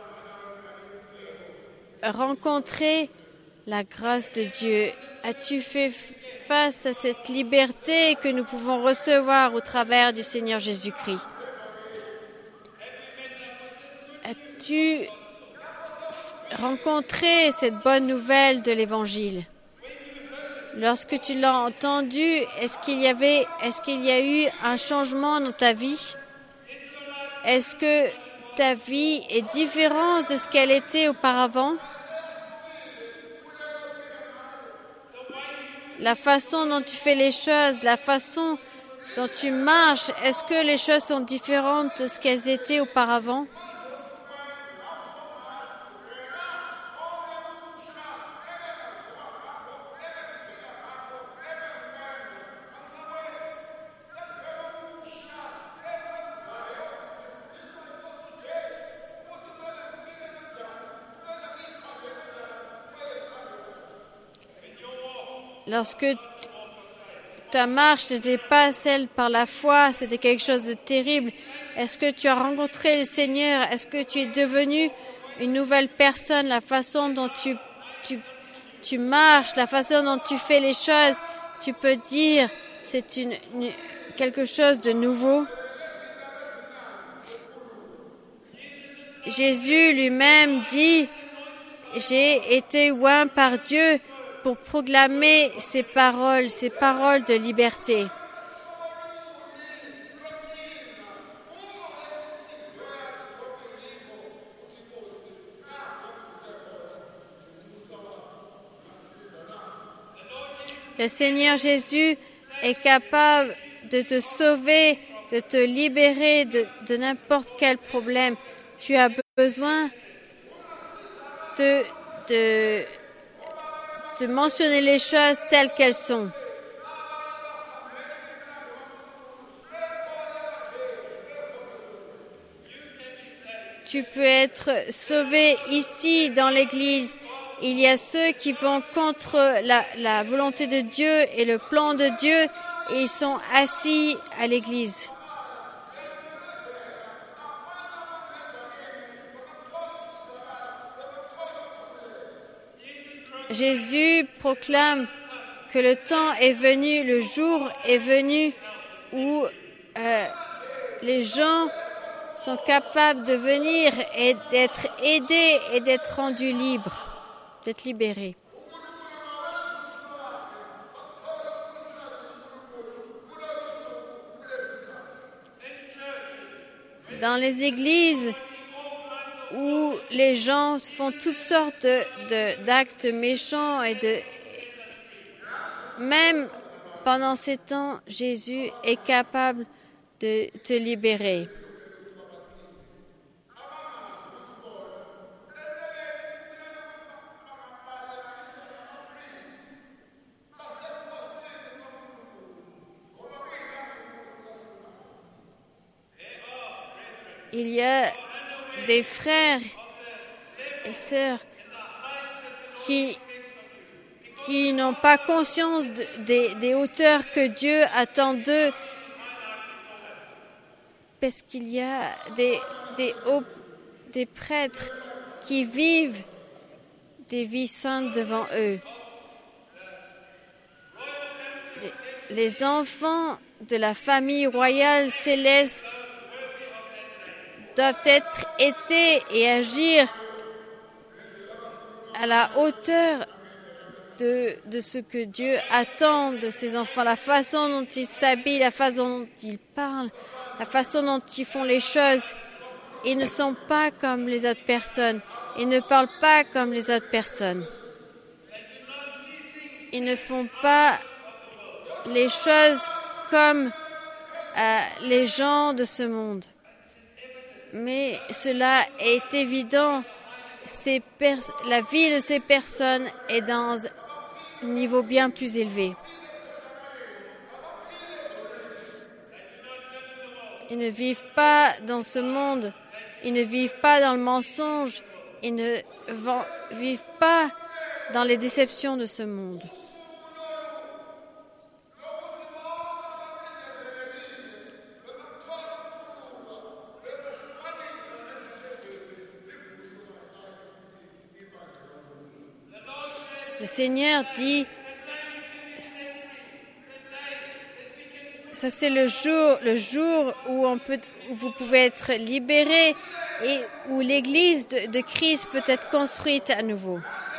rencontré la grâce de Dieu? As-tu fait face à cette liberté que nous pouvons recevoir au travers du Seigneur Jésus-Christ? As-tu rencontré cette bonne nouvelle de l'Évangile? Lorsque tu l'as entendu, est-ce qu'il y avait, est-ce qu'il y a eu un changement dans ta vie? Est-ce que ta vie est différente de ce qu'elle était auparavant? La façon dont tu fais les choses, la façon dont tu marches, est-ce que les choses sont différentes de ce qu'elles étaient auparavant? Lorsque ta marche n'était pas celle par la foi, c'était quelque chose de terrible. Est-ce que tu as rencontré le Seigneur? Est-ce que tu es devenu une nouvelle personne? La façon dont tu, tu, tu marches, la façon dont tu fais les choses, tu peux dire c'est une, une, quelque chose de nouveau. Jésus lui-même dit « J'ai été oint par Dieu » pour proclamer ces paroles, ces paroles de liberté. Le Seigneur Jésus est capable de te sauver, de te libérer de, de n'importe quel problème. Tu as besoin de... de de mentionner les choses telles qu'elles sont. Tu peux être sauvé ici dans l'Église. Il y a ceux qui vont contre la, la volonté de Dieu et le plan de Dieu et ils sont assis à l'Église. Jésus proclame que le temps est venu, le jour est venu où euh, les gens sont capables de venir et d'être aidés et d'être rendus libres, d'être libérés. Dans les églises où les gens font toutes sortes de, de, d'actes méchants et de... Même pendant ces temps, Jésus est capable de te libérer. Il y a des frères et sœurs qui, qui n'ont pas conscience de, des, des hauteurs que Dieu attend d'eux, parce qu'il y a des, des, hauts, des prêtres qui vivent des vies saintes devant eux. Les, les enfants de la famille royale céleste doivent être été et agir à la hauteur de, de ce que Dieu attend de ses enfants, la façon dont ils s'habillent, la façon dont ils parlent, la façon dont ils font les choses. Ils ne sont pas comme les autres personnes. Ils ne parlent pas comme les autres personnes. Ils ne font pas les choses comme euh, les gens de ce monde. Mais cela est évident, ces pers- la vie de ces personnes est dans un niveau bien plus élevé. Ils ne vivent pas dans ce monde, ils ne vivent pas dans le mensonge, ils ne vont, vivent pas dans les déceptions de ce monde. Le Seigneur dit, ça c'est le jour, le jour où on peut, où vous pouvez être libérés et où l'Église de, de Christ peut être construite à nouveau.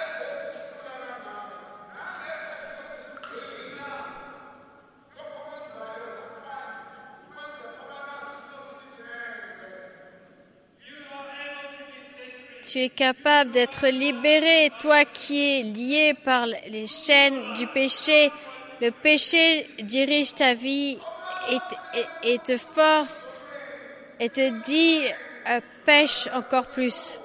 Tu es capable d'être libéré, toi qui es lié par les chaînes du péché. Le péché dirige ta vie et te, et, et te force et te dit euh, pêche encore plus.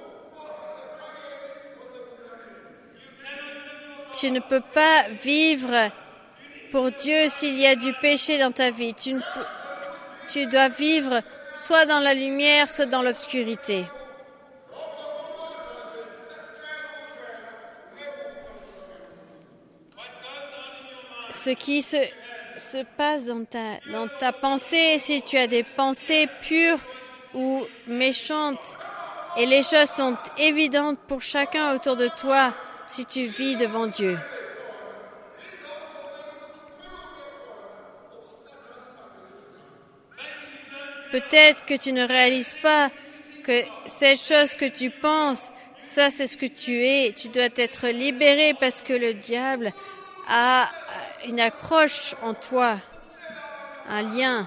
Tu ne peux pas vivre pour Dieu s'il y a du péché dans ta vie. Tu, ne peux, tu dois vivre soit dans la lumière, soit dans l'obscurité. Ce qui se, se passe dans ta, dans ta pensée, si tu as des pensées pures ou méchantes, et les choses sont évidentes pour chacun autour de toi si tu vis devant Dieu. Peut-être que tu ne réalises pas que ces choses que tu penses, ça c'est ce que tu es. Tu dois être libéré parce que le diable a une accroche en toi, un lien.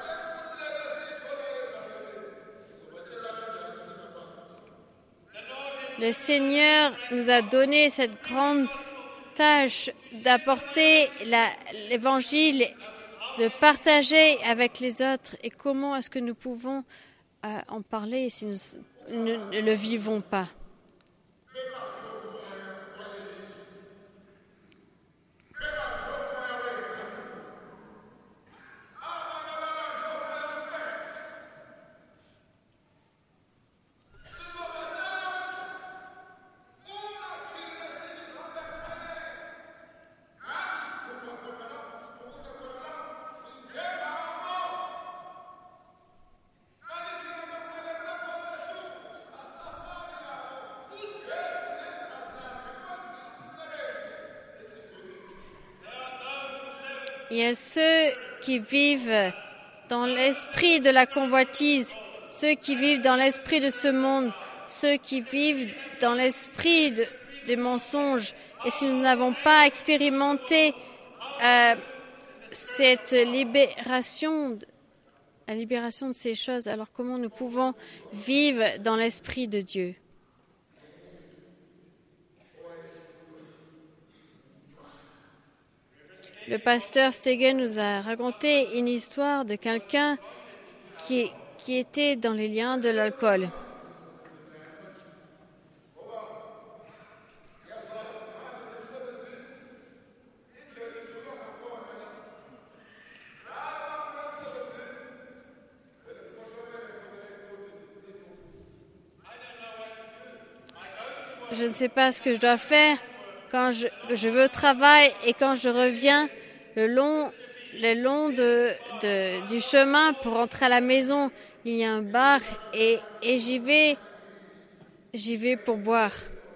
Le Seigneur nous a donné cette grande tâche d'apporter la, l'évangile, de partager avec les autres. Et comment est-ce que nous pouvons euh, en parler si nous ne, ne le vivons pas? Il y a ceux qui vivent dans l'esprit de la convoitise, ceux qui vivent dans l'esprit de ce monde, ceux qui vivent dans l'esprit de, des mensonges. Et si nous n'avons pas expérimenté euh, cette libération, la libération de ces choses, alors comment nous pouvons vivre dans l'esprit de Dieu? Le pasteur Stegen nous a raconté une histoire de quelqu'un qui, qui était dans les liens de l'alcool. Je ne sais pas ce que je dois faire quand je, je veux travailler et quand je reviens le long, le long de, de, du chemin pour rentrer à la maison, il y a un bar et, et j'y vais, j'y vais pour boire.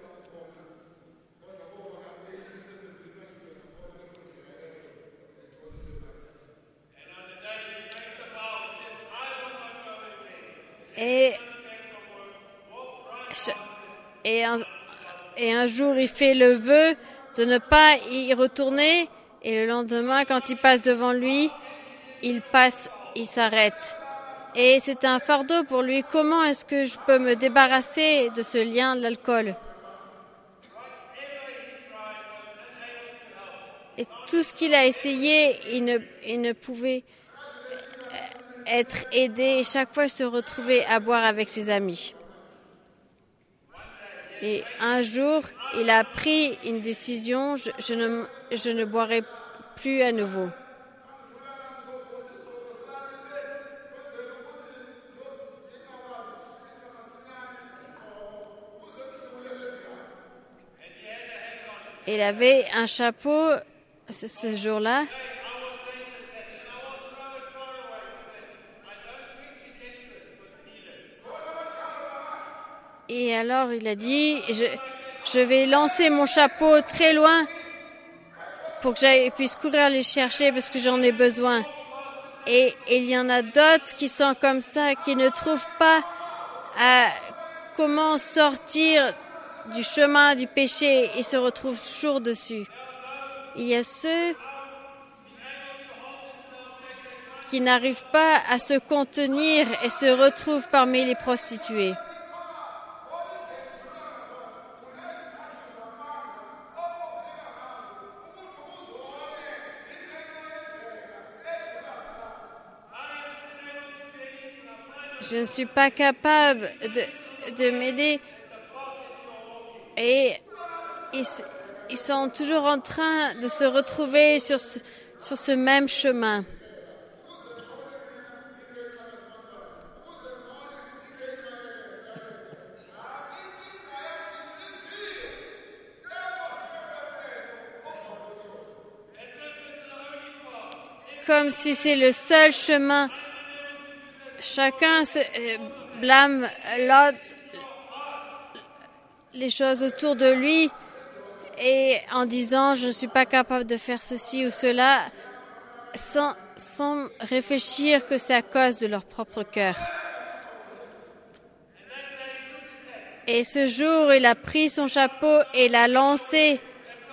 Et, et, un, et un jour, il fait le vœu de ne pas y retourner. Et le lendemain, quand il passe devant lui, il passe, il s'arrête. Et c'est un fardeau pour lui. Comment est-ce que je peux me débarrasser de ce lien de l'alcool? Et tout ce qu'il a essayé, il ne, il ne pouvait être aidé. Et chaque fois, il se retrouvait à boire avec ses amis. Et un jour, il a pris une décision, je, je, ne, je ne boirai plus à nouveau. Il avait un chapeau ce, ce jour-là. Et alors il a dit, je, je vais lancer mon chapeau très loin pour que j'aille puisse courir les chercher parce que j'en ai besoin. Et, et il y en a d'autres qui sont comme ça, qui ne trouvent pas à comment sortir du chemin du péché et se retrouvent toujours dessus. Il y a ceux qui n'arrivent pas à se contenir et se retrouvent parmi les prostituées. Je ne suis pas capable de, de m'aider et ils, ils sont toujours en train de se retrouver sur ce, sur ce même chemin. Comme si c'est le seul chemin. Chacun se euh, blâme l'autre, les choses autour de lui et en disant je ne suis pas capable de faire ceci ou cela sans, sans réfléchir que c'est à cause de leur propre cœur. Et ce jour, il a pris son chapeau et l'a lancé.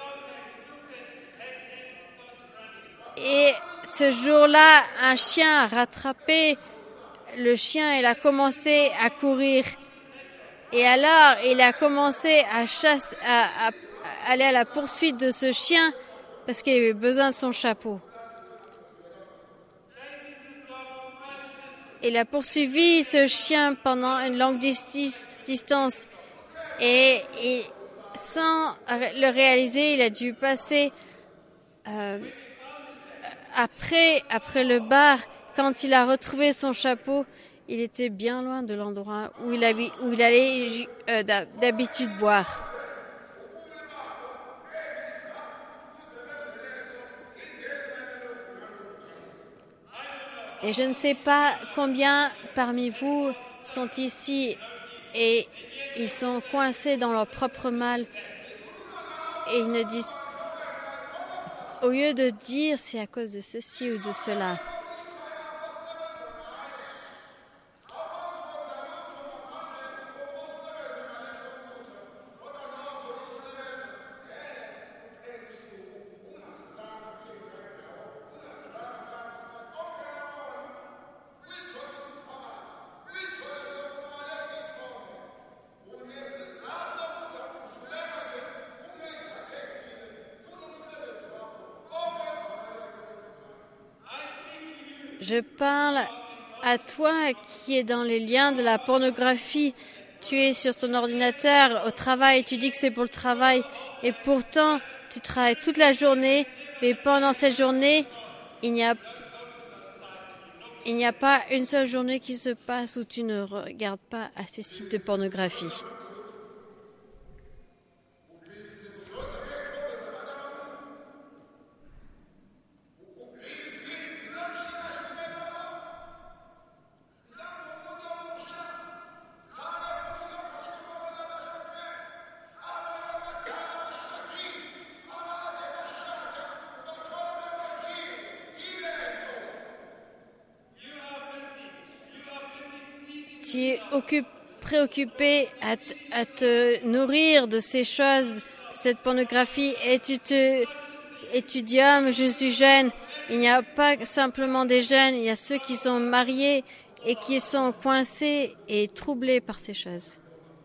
Et ce jour-là, un chien a rattrapé le chien, il a commencé à courir. Et alors, il a commencé à, chasse, à, à, à aller à la poursuite de ce chien parce qu'il avait besoin de son chapeau. Il a poursuivi ce chien pendant une longue distance et, et sans le réaliser, il a dû passer euh, après, après le bar. Quand il a retrouvé son chapeau, il était bien loin de l'endroit où il, habit, où il allait euh, d'habitude boire. Et je ne sais pas combien parmi vous sont ici et ils sont coincés dans leur propre mal et ils ne disent, au lieu de dire c'est à cause de ceci ou de cela. Je parle à toi qui es dans les liens de la pornographie. Tu es sur ton ordinateur au travail, tu dis que c'est pour le travail et pourtant tu travailles toute la journée, mais pendant cette journée, il n'y a, il n'y a pas une seule journée qui se passe où tu ne regardes pas à ces sites de pornographie. Tu es occup- préoccupé à, t- à te nourrir de ces choses, de cette pornographie, et tu te, et tu dis, ah, mais je suis jeune. Il n'y a pas simplement des jeunes, il y a ceux qui sont mariés et qui sont coincés et troublés par ces choses.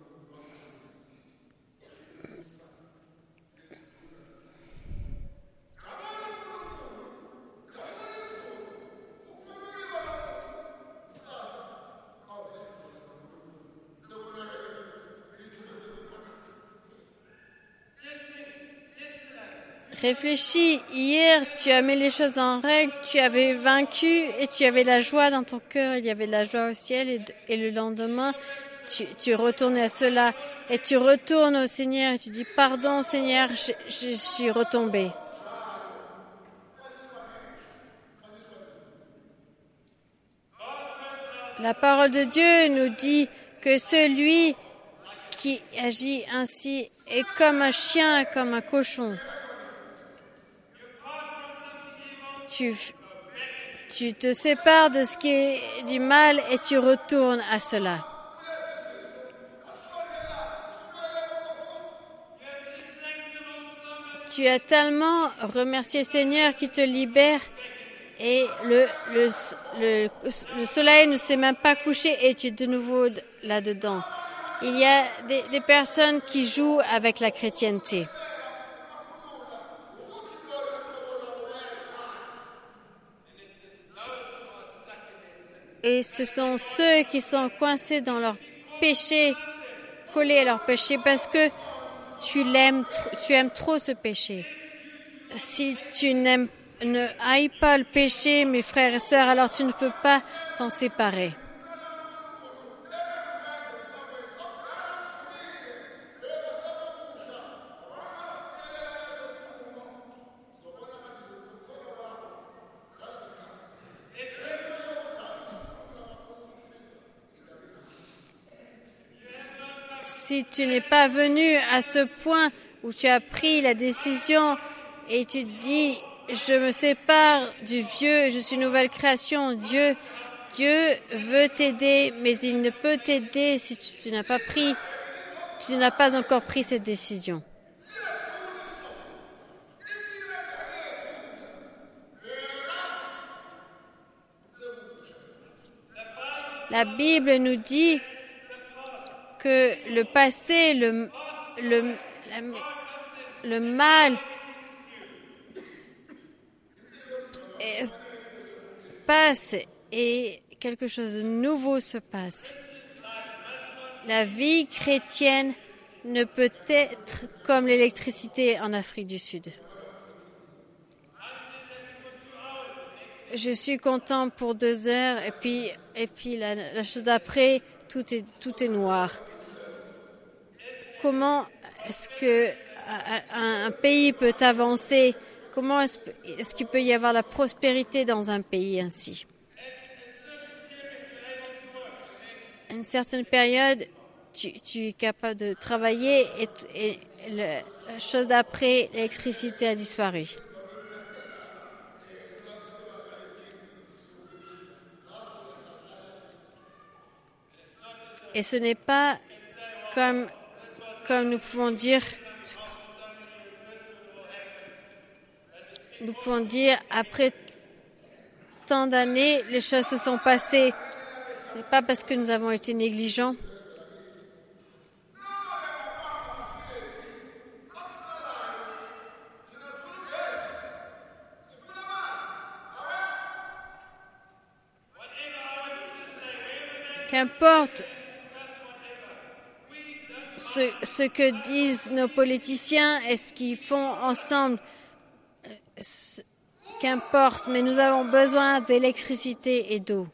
Réfléchis, hier tu as mis les choses en règle, tu avais vaincu et tu avais la joie dans ton cœur, il y avait la joie au ciel et, et le lendemain tu, tu retournais à cela et tu retournes au Seigneur et tu dis pardon Seigneur, je, je suis retombé. La parole de Dieu nous dit que celui qui agit ainsi est comme un chien, comme un cochon. Tu, tu te sépares de ce qui est du mal et tu retournes à cela. Tu as tellement remercié le Seigneur qui te libère et le, le, le, le soleil ne s'est même pas couché et tu es de nouveau là-dedans. Il y a des, des personnes qui jouent avec la chrétienté. Et ce sont ceux qui sont coincés dans leur péché, collés à leur péché, parce que tu l'aimes, tu aimes trop ce péché. Si tu n'aimes, ne haïs pas le péché, mes frères et sœurs, alors tu ne peux pas t'en séparer. Si tu n'es pas venu à ce point où tu as pris la décision et tu te dis je me sépare du vieux, je suis une nouvelle création, Dieu, Dieu veut t'aider, mais il ne peut t'aider si tu, tu n'as pas pris, tu n'as pas encore pris cette décision. La Bible nous dit que le passé, le, le, la, le mal est, passe et quelque chose de nouveau se passe. La vie chrétienne ne peut être comme l'électricité en Afrique du Sud. Je suis content pour deux heures et puis, et puis la, la chose d'après, tout est, tout est noir. Comment est-ce que un, un pays peut avancer? Comment est-ce, est-ce qu'il peut y avoir la prospérité dans un pays ainsi? À une certaine période, tu, tu es capable de travailler et, et le, la chose d'après, l'électricité a disparu. Et ce n'est pas comme, comme nous pouvons dire, nous pouvons dire après tant d'années, les choses se sont passées. Ce n'est pas parce que nous avons été négligents. Qu'importe ce, ce que disent nos politiciens et ce qu'ils font ensemble, qu'importe, mais nous avons besoin d'électricité et d'eau.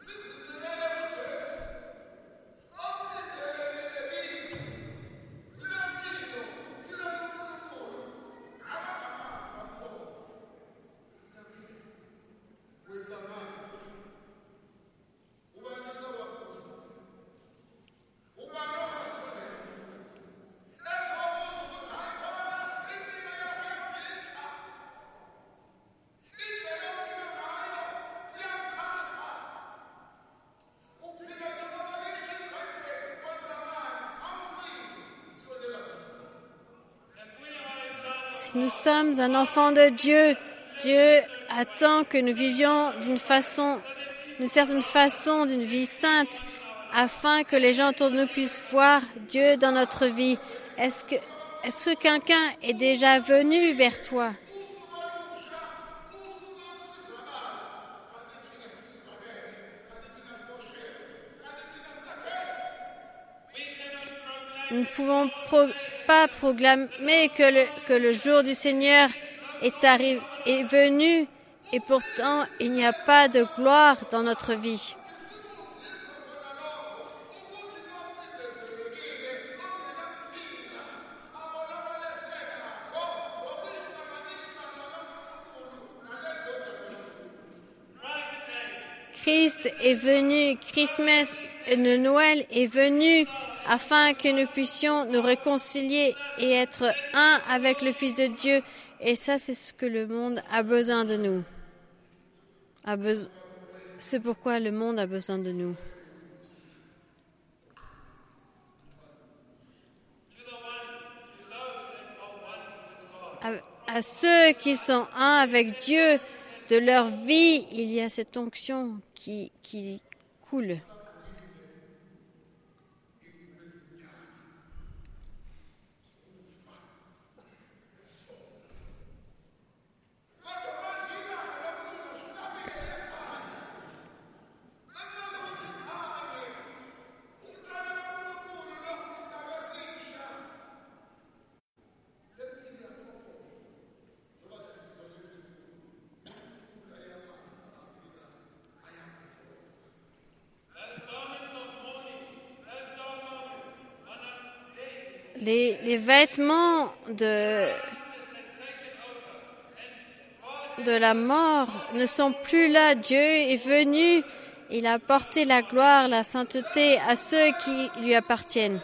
Nous sommes un enfant de Dieu. Dieu attend que nous vivions d'une façon, d'une certaine façon, d'une vie sainte, afin que les gens autour de nous puissent voir Dieu dans notre vie. Est-ce que, est-ce que quelqu'un est déjà venu vers toi? Nous ne pouvons pro- pas proclamer que le, que le jour du Seigneur est, arrivé, est venu et pourtant il n'y a pas de gloire dans notre vie. Christ est venu, Christmas, le Noël est venu afin que nous puissions nous réconcilier et être un avec le Fils de Dieu. Et ça, c'est ce que le monde a besoin de nous. A beso- c'est pourquoi le monde a besoin de nous. À, à ceux qui sont un avec Dieu, de leur vie, il y a cette onction qui, qui coule. Les, les vêtements de, de la mort ne sont plus là. Dieu est venu, il a apporté la gloire, la sainteté à ceux qui lui appartiennent.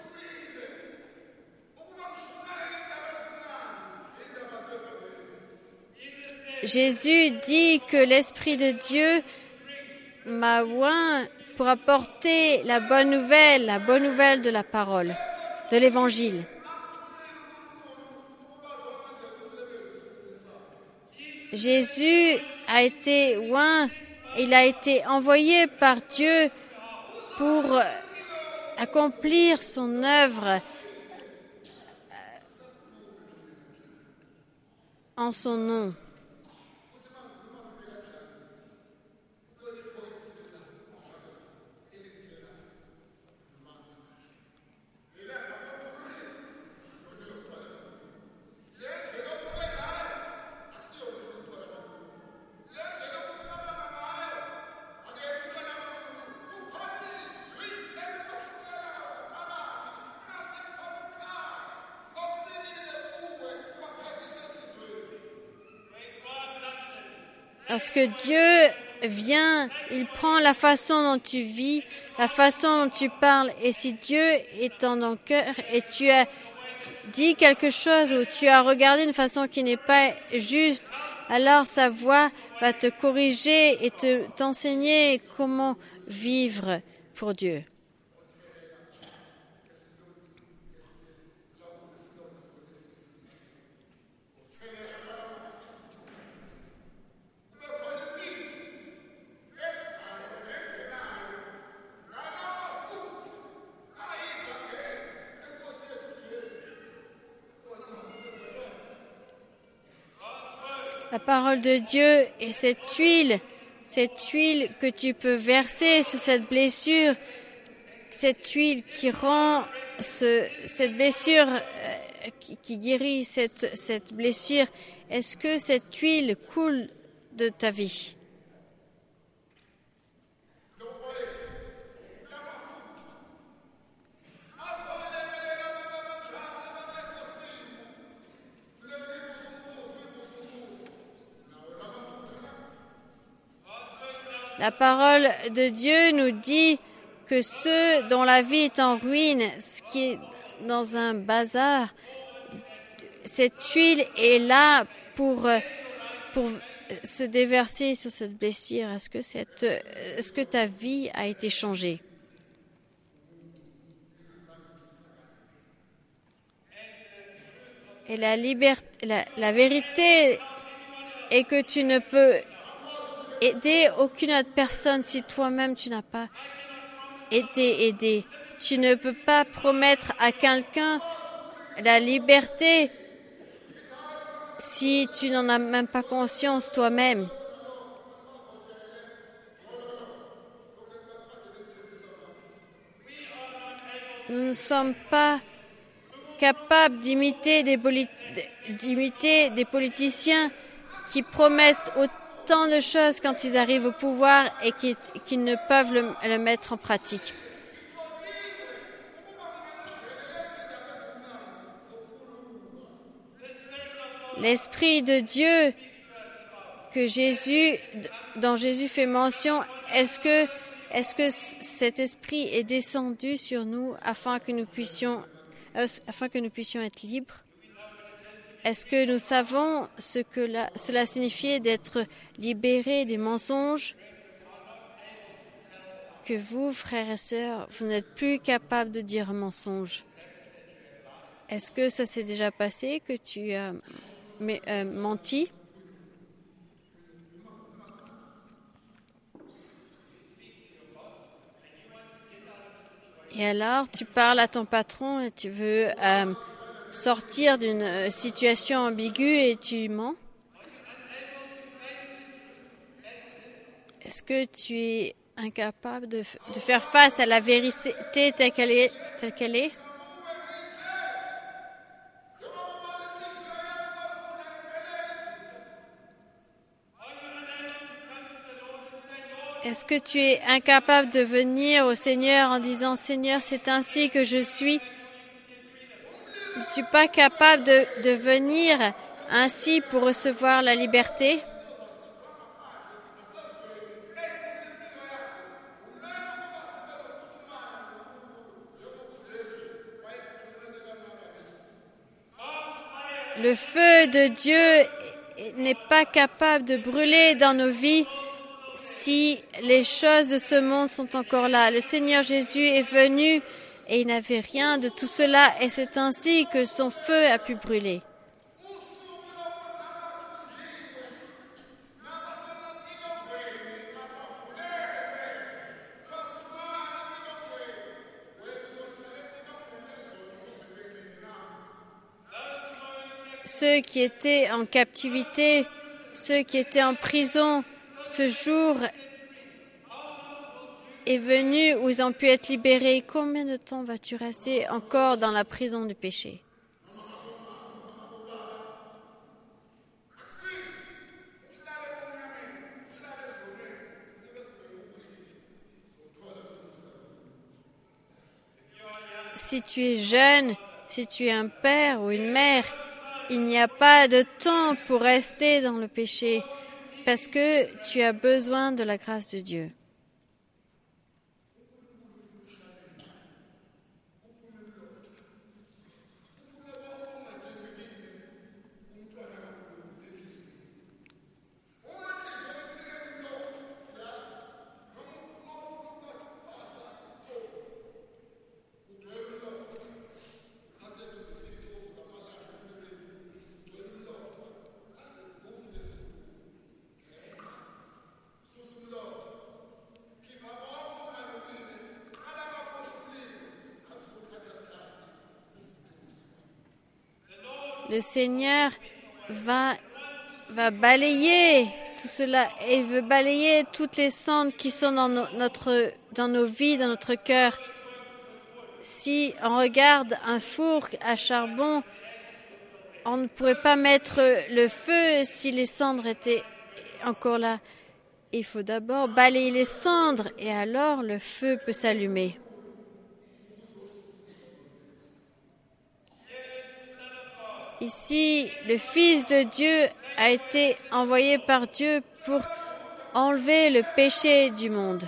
Jésus dit que l'Esprit de Dieu m'a oint pour apporter la bonne nouvelle, la bonne nouvelle de la parole, de l'Évangile. Jésus a été oint, il a été envoyé par Dieu pour accomplir son œuvre en son nom. Lorsque Dieu vient, il prend la façon dont tu vis, la façon dont tu parles. Et si Dieu est dans ton cœur et tu as dit quelque chose ou tu as regardé d'une façon qui n'est pas juste, alors sa voix va te corriger et te, t'enseigner comment vivre pour Dieu. La parole de Dieu est cette huile, cette huile que tu peux verser sur cette blessure cette huile qui rend ce, cette blessure, euh, qui, qui guérit cette, cette blessure, est-ce que cette huile coule de ta vie? La parole de Dieu nous dit que ceux dont la vie est en ruine, ce qui est dans un bazar, cette huile est là pour, pour se déverser sur cette blessure. Est-ce que, cette, est-ce que ta vie a été changée? Et la, liberté, la, la vérité est que tu ne peux aider aucune autre personne si toi-même tu n'as pas été aidé. Tu ne peux pas promettre à quelqu'un la liberté si tu n'en as même pas conscience toi-même. Nous ne sommes pas capables d'imiter des, poli- d'imiter des politiciens qui promettent autant de choses quand ils arrivent au pouvoir et qui, qui ne peuvent le, le mettre en pratique. L'Esprit de Dieu que Jésus, dont Jésus fait mention, est-ce que, est-ce que cet Esprit est descendu sur nous afin que nous puissions, afin que nous puissions être libres? Est-ce que nous savons ce que la, cela signifiait d'être libérés des mensonges? Que vous, frères et sœurs, vous n'êtes plus capables de dire un mensonge. Est-ce que ça s'est déjà passé, que tu as mais, euh, menti? Et alors, tu parles à ton patron et tu veux euh, sortir d'une situation ambiguë et tu mens? Est-ce que tu es incapable de, de faire face à la vérité telle qu'elle est, telle qu'elle est? Est-ce que tu es incapable de venir au Seigneur en disant « Seigneur, c'est ainsi que je suis ». Ne es-tu pas capable de, de venir ainsi pour recevoir la liberté? Le feu de Dieu n'est pas capable de brûler dans nos vies si les choses de ce monde sont encore là. Le Seigneur Jésus est venu et il n'avait rien de tout cela et c'est ainsi que son feu a pu brûler. Ceux qui étaient en captivité, ceux qui étaient en prison, ce jour est venu où ils ont pu être libérés. Combien de temps vas-tu rester encore dans la prison du péché? Si tu es jeune, si tu es un père ou une mère, il n'y a pas de temps pour rester dans le péché parce que tu as besoin de la grâce de Dieu. Le Seigneur va, va balayer tout cela et il veut balayer toutes les cendres qui sont dans, no, notre, dans nos vies, dans notre cœur. Si on regarde un four à charbon, on ne pourrait pas mettre le feu si les cendres étaient encore là. Il faut d'abord balayer les cendres et alors le feu peut s'allumer. Ici, le Fils de Dieu a été envoyé par Dieu pour enlever le péché du monde.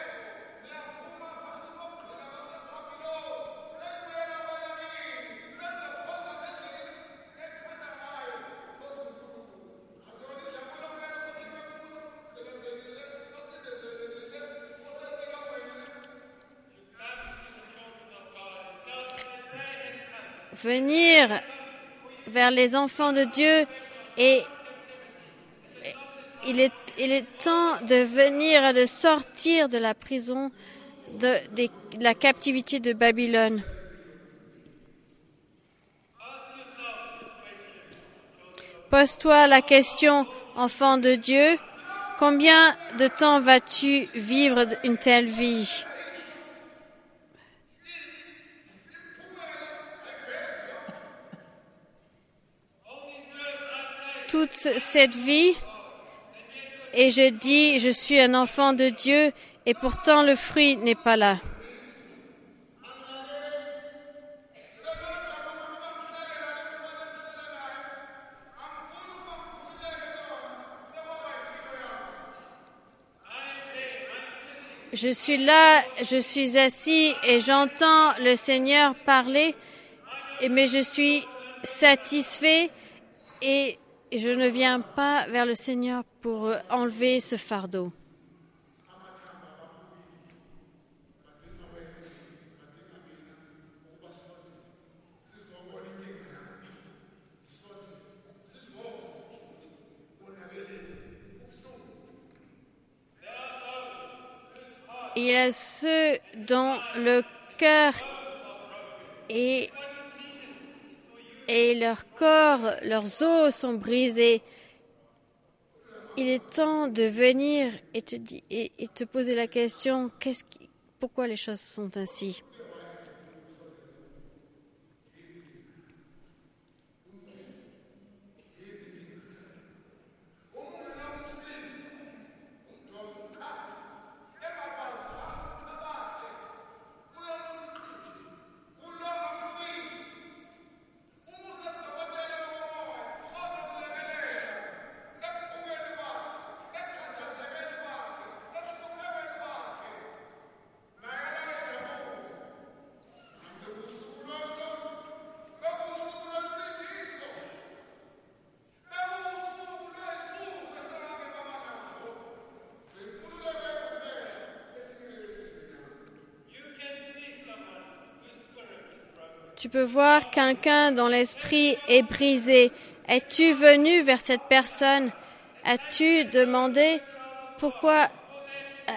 Venir vers les enfants de Dieu et il est, il est temps de venir, de sortir de la prison, de, de, de la captivité de Babylone. Pose-toi la question, enfant de Dieu, combien de temps vas-tu vivre une telle vie? Toute cette vie, et je dis, je suis un enfant de Dieu, et pourtant le fruit n'est pas là. Je suis là, je suis assis et j'entends le Seigneur parler, mais je suis satisfait et je ne viens pas vers le Seigneur pour enlever ce fardeau. Il y a ceux dont le cœur et, et leur corps, leurs os sont brisés. Il est temps de venir et te, et, et te poser la question, qu'est-ce qui, pourquoi les choses sont ainsi? Tu peux voir quelqu'un dont l'esprit est brisé. Es-tu venu vers cette personne? As-tu demandé pourquoi, euh,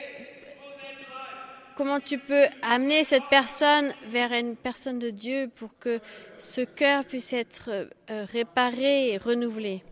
comment tu peux amener cette personne vers une personne de Dieu pour que ce cœur puisse être euh, réparé et renouvelé?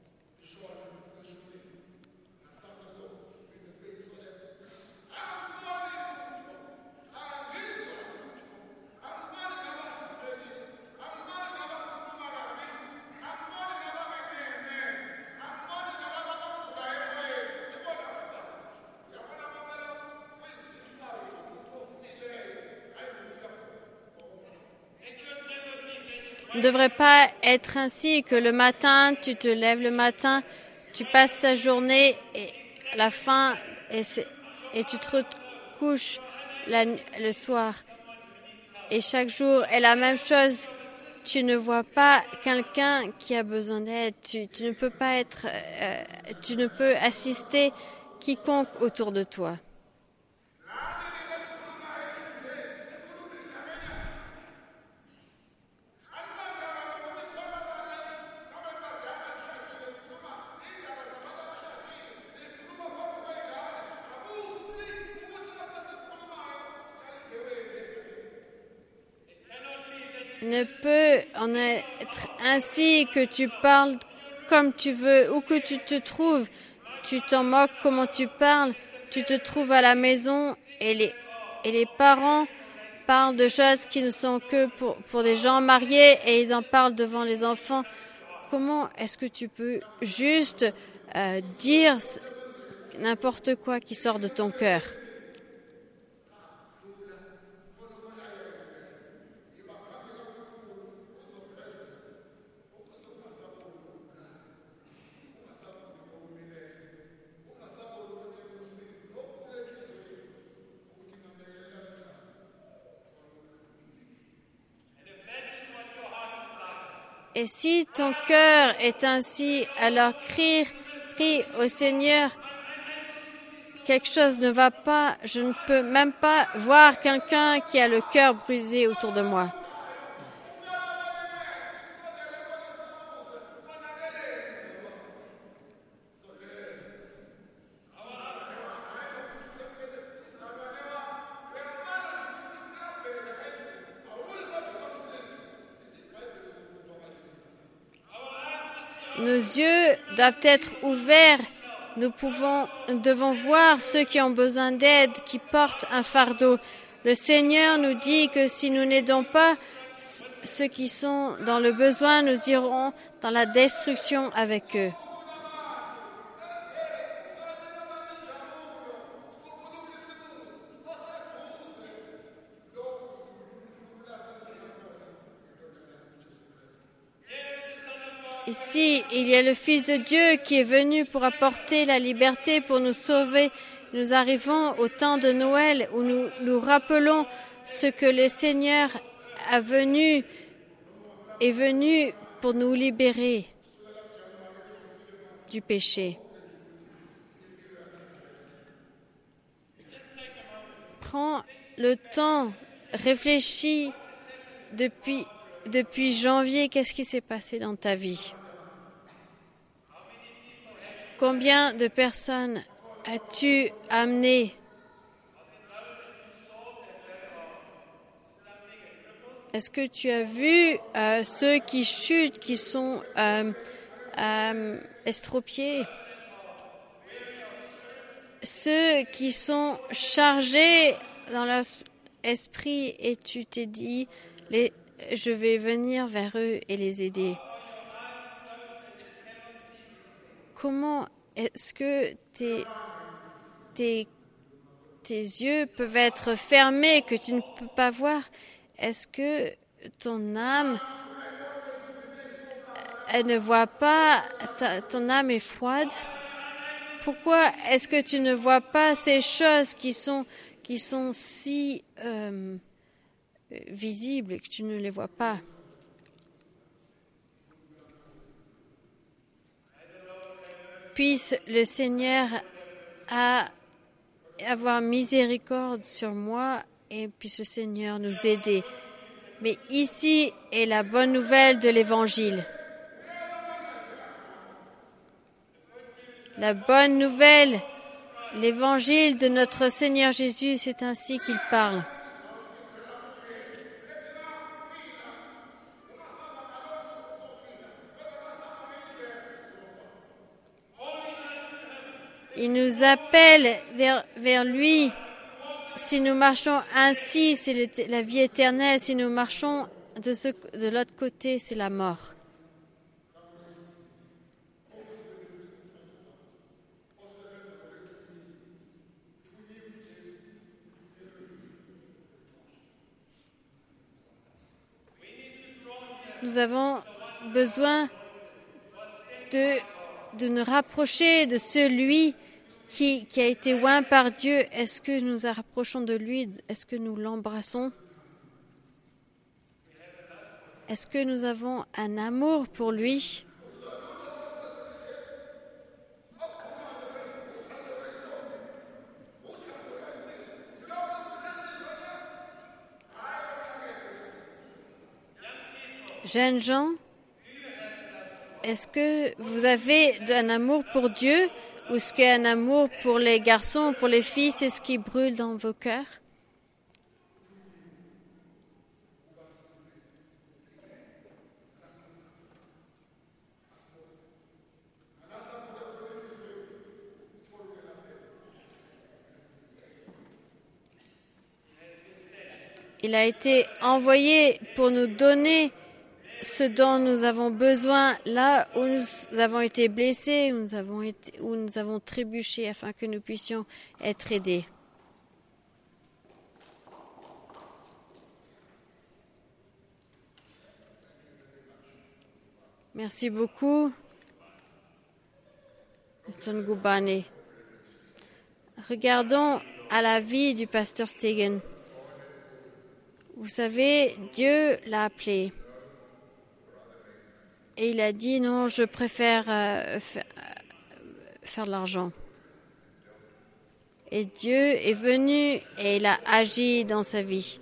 Ne devrait pas être ainsi que le matin, tu te lèves le matin, tu passes ta journée et à la fin et, et tu te recouches la, le soir. Et chaque jour est la même chose. Tu ne vois pas quelqu'un qui a besoin d'aide. Tu, tu ne peux pas être, euh, tu ne peux assister quiconque autour de toi. Il ne peut en être ainsi que tu parles comme tu veux, où que tu te trouves. Tu t'en moques comment tu parles. Tu te trouves à la maison et les, et les parents parlent de choses qui ne sont que pour, pour des gens mariés et ils en parlent devant les enfants. Comment est-ce que tu peux juste euh, dire n'importe quoi qui sort de ton cœur? Et si ton cœur est ainsi, alors crie, crie au Seigneur. Quelque chose ne va pas, je ne peux même pas voir quelqu'un qui a le cœur brisé autour de moi. Nos yeux doivent être ouverts. Nous pouvons, nous devons voir ceux qui ont besoin d'aide, qui portent un fardeau. Le Seigneur nous dit que si nous n'aidons pas ceux qui sont dans le besoin, nous irons dans la destruction avec eux. Ici, il y a le Fils de Dieu qui est venu pour apporter la liberté, pour nous sauver. Nous arrivons au temps de Noël où nous nous rappelons ce que le Seigneur a venu, est venu pour nous libérer du péché. Prends le temps, réfléchis depuis, depuis janvier, qu'est-ce qui s'est passé dans ta vie? Combien de personnes as-tu amené? Est-ce que tu as vu euh, ceux qui chutent, qui sont euh, euh, estropiés? Ceux qui sont chargés dans leur esprit et tu t'es dit, les, je vais venir vers eux et les aider. Comment est-ce que tes, tes, tes yeux peuvent être fermés, que tu ne peux pas voir? Est-ce que ton âme, elle ne voit pas, ta, ton âme est froide? Pourquoi est-ce que tu ne vois pas ces choses qui sont, qui sont si euh, visibles et que tu ne les vois pas? Puisse le Seigneur a, avoir miséricorde sur moi et puisse le Seigneur nous aider. Mais ici est la bonne nouvelle de l'Évangile. La bonne nouvelle, l'Évangile de notre Seigneur Jésus, c'est ainsi qu'il parle. Il nous appelle vers, vers lui. Si nous marchons ainsi, c'est la vie éternelle. Si nous marchons de, ce, de l'autre côté, c'est la mort. Nous avons besoin de, de nous rapprocher de celui qui, qui a été oint par Dieu. Est-ce que nous nous rapprochons de lui? Est-ce que nous l'embrassons? Est-ce que nous avons un amour pour lui? Jeunes gens, est-ce que vous avez un amour pour Dieu ou est-ce qu'il y a un amour pour les garçons, pour les filles? C'est ce qui brûle dans vos cœurs? Il a été envoyé pour nous donner ce dont nous avons besoin là où nous avons été blessés, où nous avons, été, où nous avons trébuché afin que nous puissions être aidés. Merci beaucoup, mister Ngubane. Regardons à la vie du pasteur Stegen. Vous savez, Dieu l'a appelé. Et il a dit, non, je préfère euh, faire, faire de l'argent. Et Dieu est venu et il a agi dans sa vie.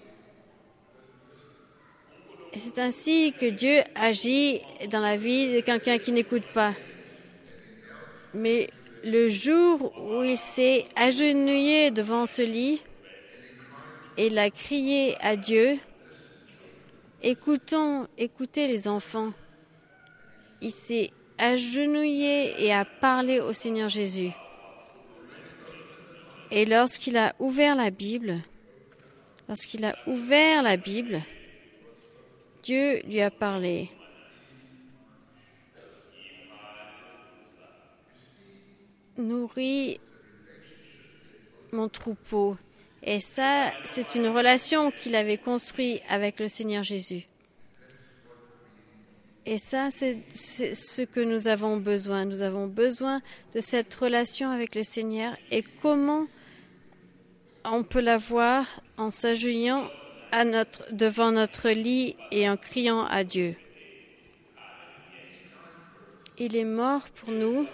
Et c'est ainsi que Dieu agit dans la vie de quelqu'un qui n'écoute pas. Mais le jour où il s'est agenouillé devant ce lit et il a crié à Dieu, écoutons, écoutez les enfants. Il s'est agenouillé et a parlé au Seigneur Jésus. Et lorsqu'il a ouvert la Bible, lorsqu'il a ouvert la Bible, Dieu lui a parlé. Nourris mon troupeau. Et ça, c'est une relation qu'il avait construite avec le Seigneur Jésus. Et ça, c'est, c'est ce que nous avons besoin. Nous avons besoin de cette relation avec le Seigneur. Et comment on peut l'avoir en s'agenouillant à notre, devant notre lit et en criant à Dieu. Il est mort pour nous,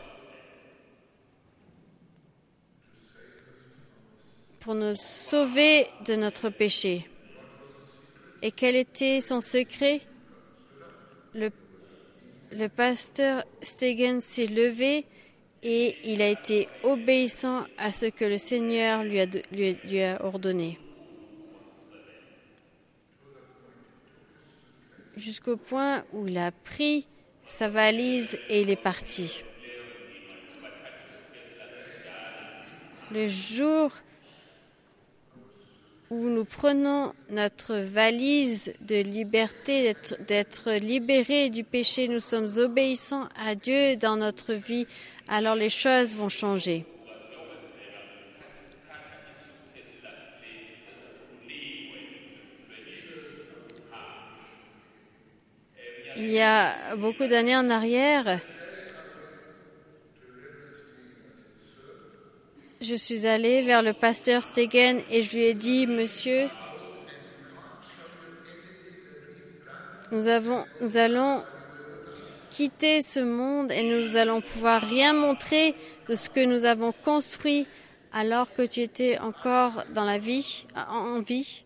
pour nous sauver de notre péché. Et quel était son secret ? Le, le pasteur Stegen s'est levé et il a été obéissant à ce que le Seigneur lui a, lui, lui a ordonné. Jusqu'au point où il a pris sa valise et il est parti. Le jour où nous prenons notre valise de liberté, d'être, d'être libérés du péché, nous sommes obéissants à Dieu dans notre vie, alors les choses vont changer. Il y a beaucoup d'années en arrière, je suis allée vers le pasteur Stegen et je lui ai dit, monsieur, nous, avons, nous allons quitter ce monde et nous allons pouvoir rien montrer de ce que nous avons construit alors que tu étais encore dans la vie, en vie.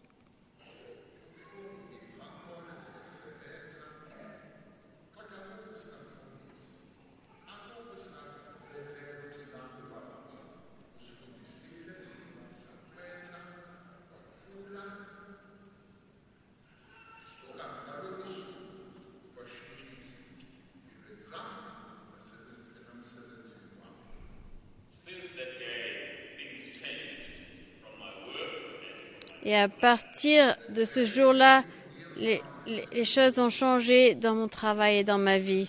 Et à partir de ce jour-là, les, les, les choses ont changé dans mon travail et dans ma vie.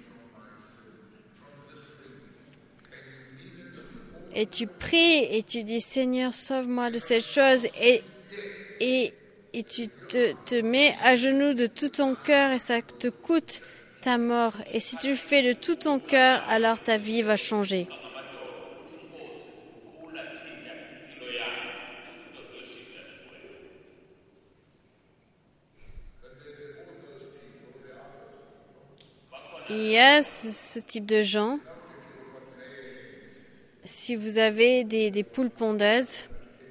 Et tu pries et tu dis, Seigneur, sauve-moi de cette chose. Et, et, et tu te, te mets à genoux de tout ton cœur et ça te coûte ta mort. Et si tu le fais de tout ton cœur, alors ta vie va changer. Il y a ce, ce type de gens. Si vous avez des, des poules pondeuses,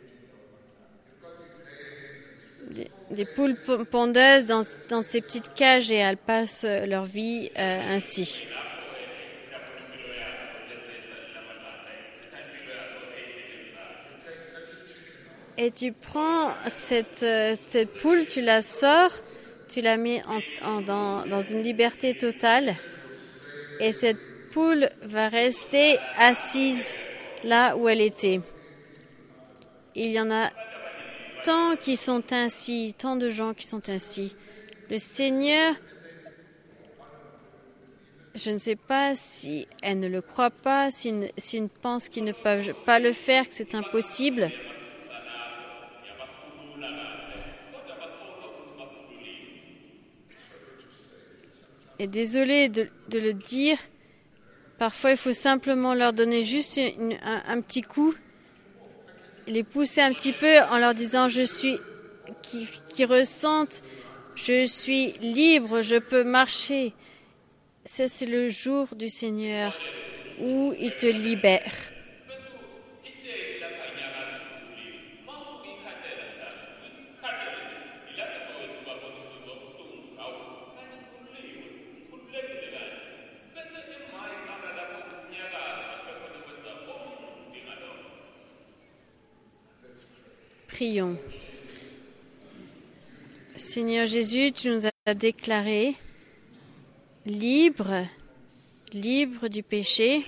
des, des poules pondeuses dans, dans ces petites cages et elles passent leur vie euh, ainsi. Et tu prends cette, cette poule, tu la sors, tu la mets en, en, dans, dans une liberté totale et cette poule va rester assise là où elle était. Il y en a, tant qui sont ainsi, tant de gens qui sont ainsi. Le Seigneur, je ne sais pas si elles ne le croient pas, s'ils si pensent qu'ils ne peuvent pas le faire, que c'est impossible. Et désolé de, de le dire, parfois il faut simplement leur donner juste une, un, un petit coup, les pousser un petit peu en leur disant je suis, qui, qui ressentent, je suis libre, je peux marcher. Ça c'est le jour du Seigneur où il te libère. Prions. Seigneur Jésus, tu nous as déclarés libres, libres du péché.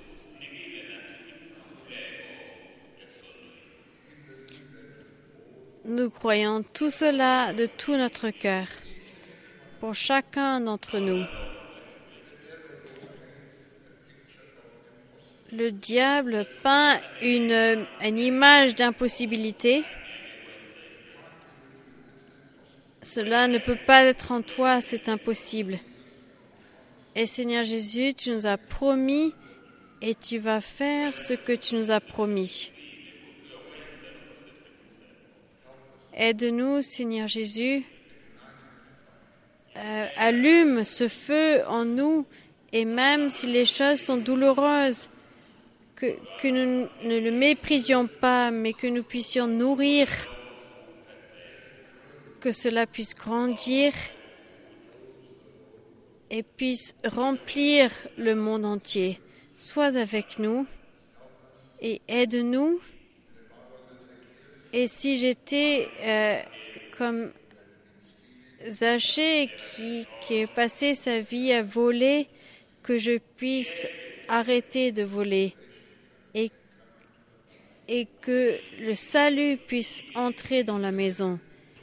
Nous croyons tout cela de tout notre cœur, pour chacun d'entre nous. Le diable peint une, une image d'impossibilité. Cela ne peut pas être en toi, c'est impossible. Et Seigneur Jésus, tu nous as promis et tu vas faire ce que tu nous as promis. Aide-nous, Seigneur Jésus, euh, allume ce feu en nous et même si les choses sont douloureuses, que, que nous ne le méprisions pas, mais que nous puissions nourrir, que cela puisse grandir et puisse remplir le monde entier. Sois avec nous et aide-nous. Et si j'étais euh, comme Zachée qui, qui a passé sa vie à voler, que je puisse arrêter de voler et, et que le salut puisse entrer dans la maison.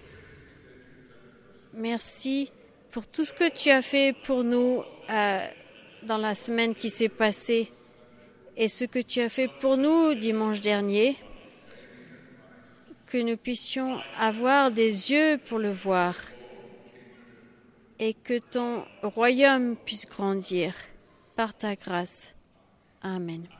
Merci pour tout ce que tu as fait pour nous euh, dans la semaine qui s'est passée et ce que tu as fait pour nous dimanche dernier, que nous puissions avoir des yeux pour le voir et que ton royaume puisse grandir par ta grâce. Amen.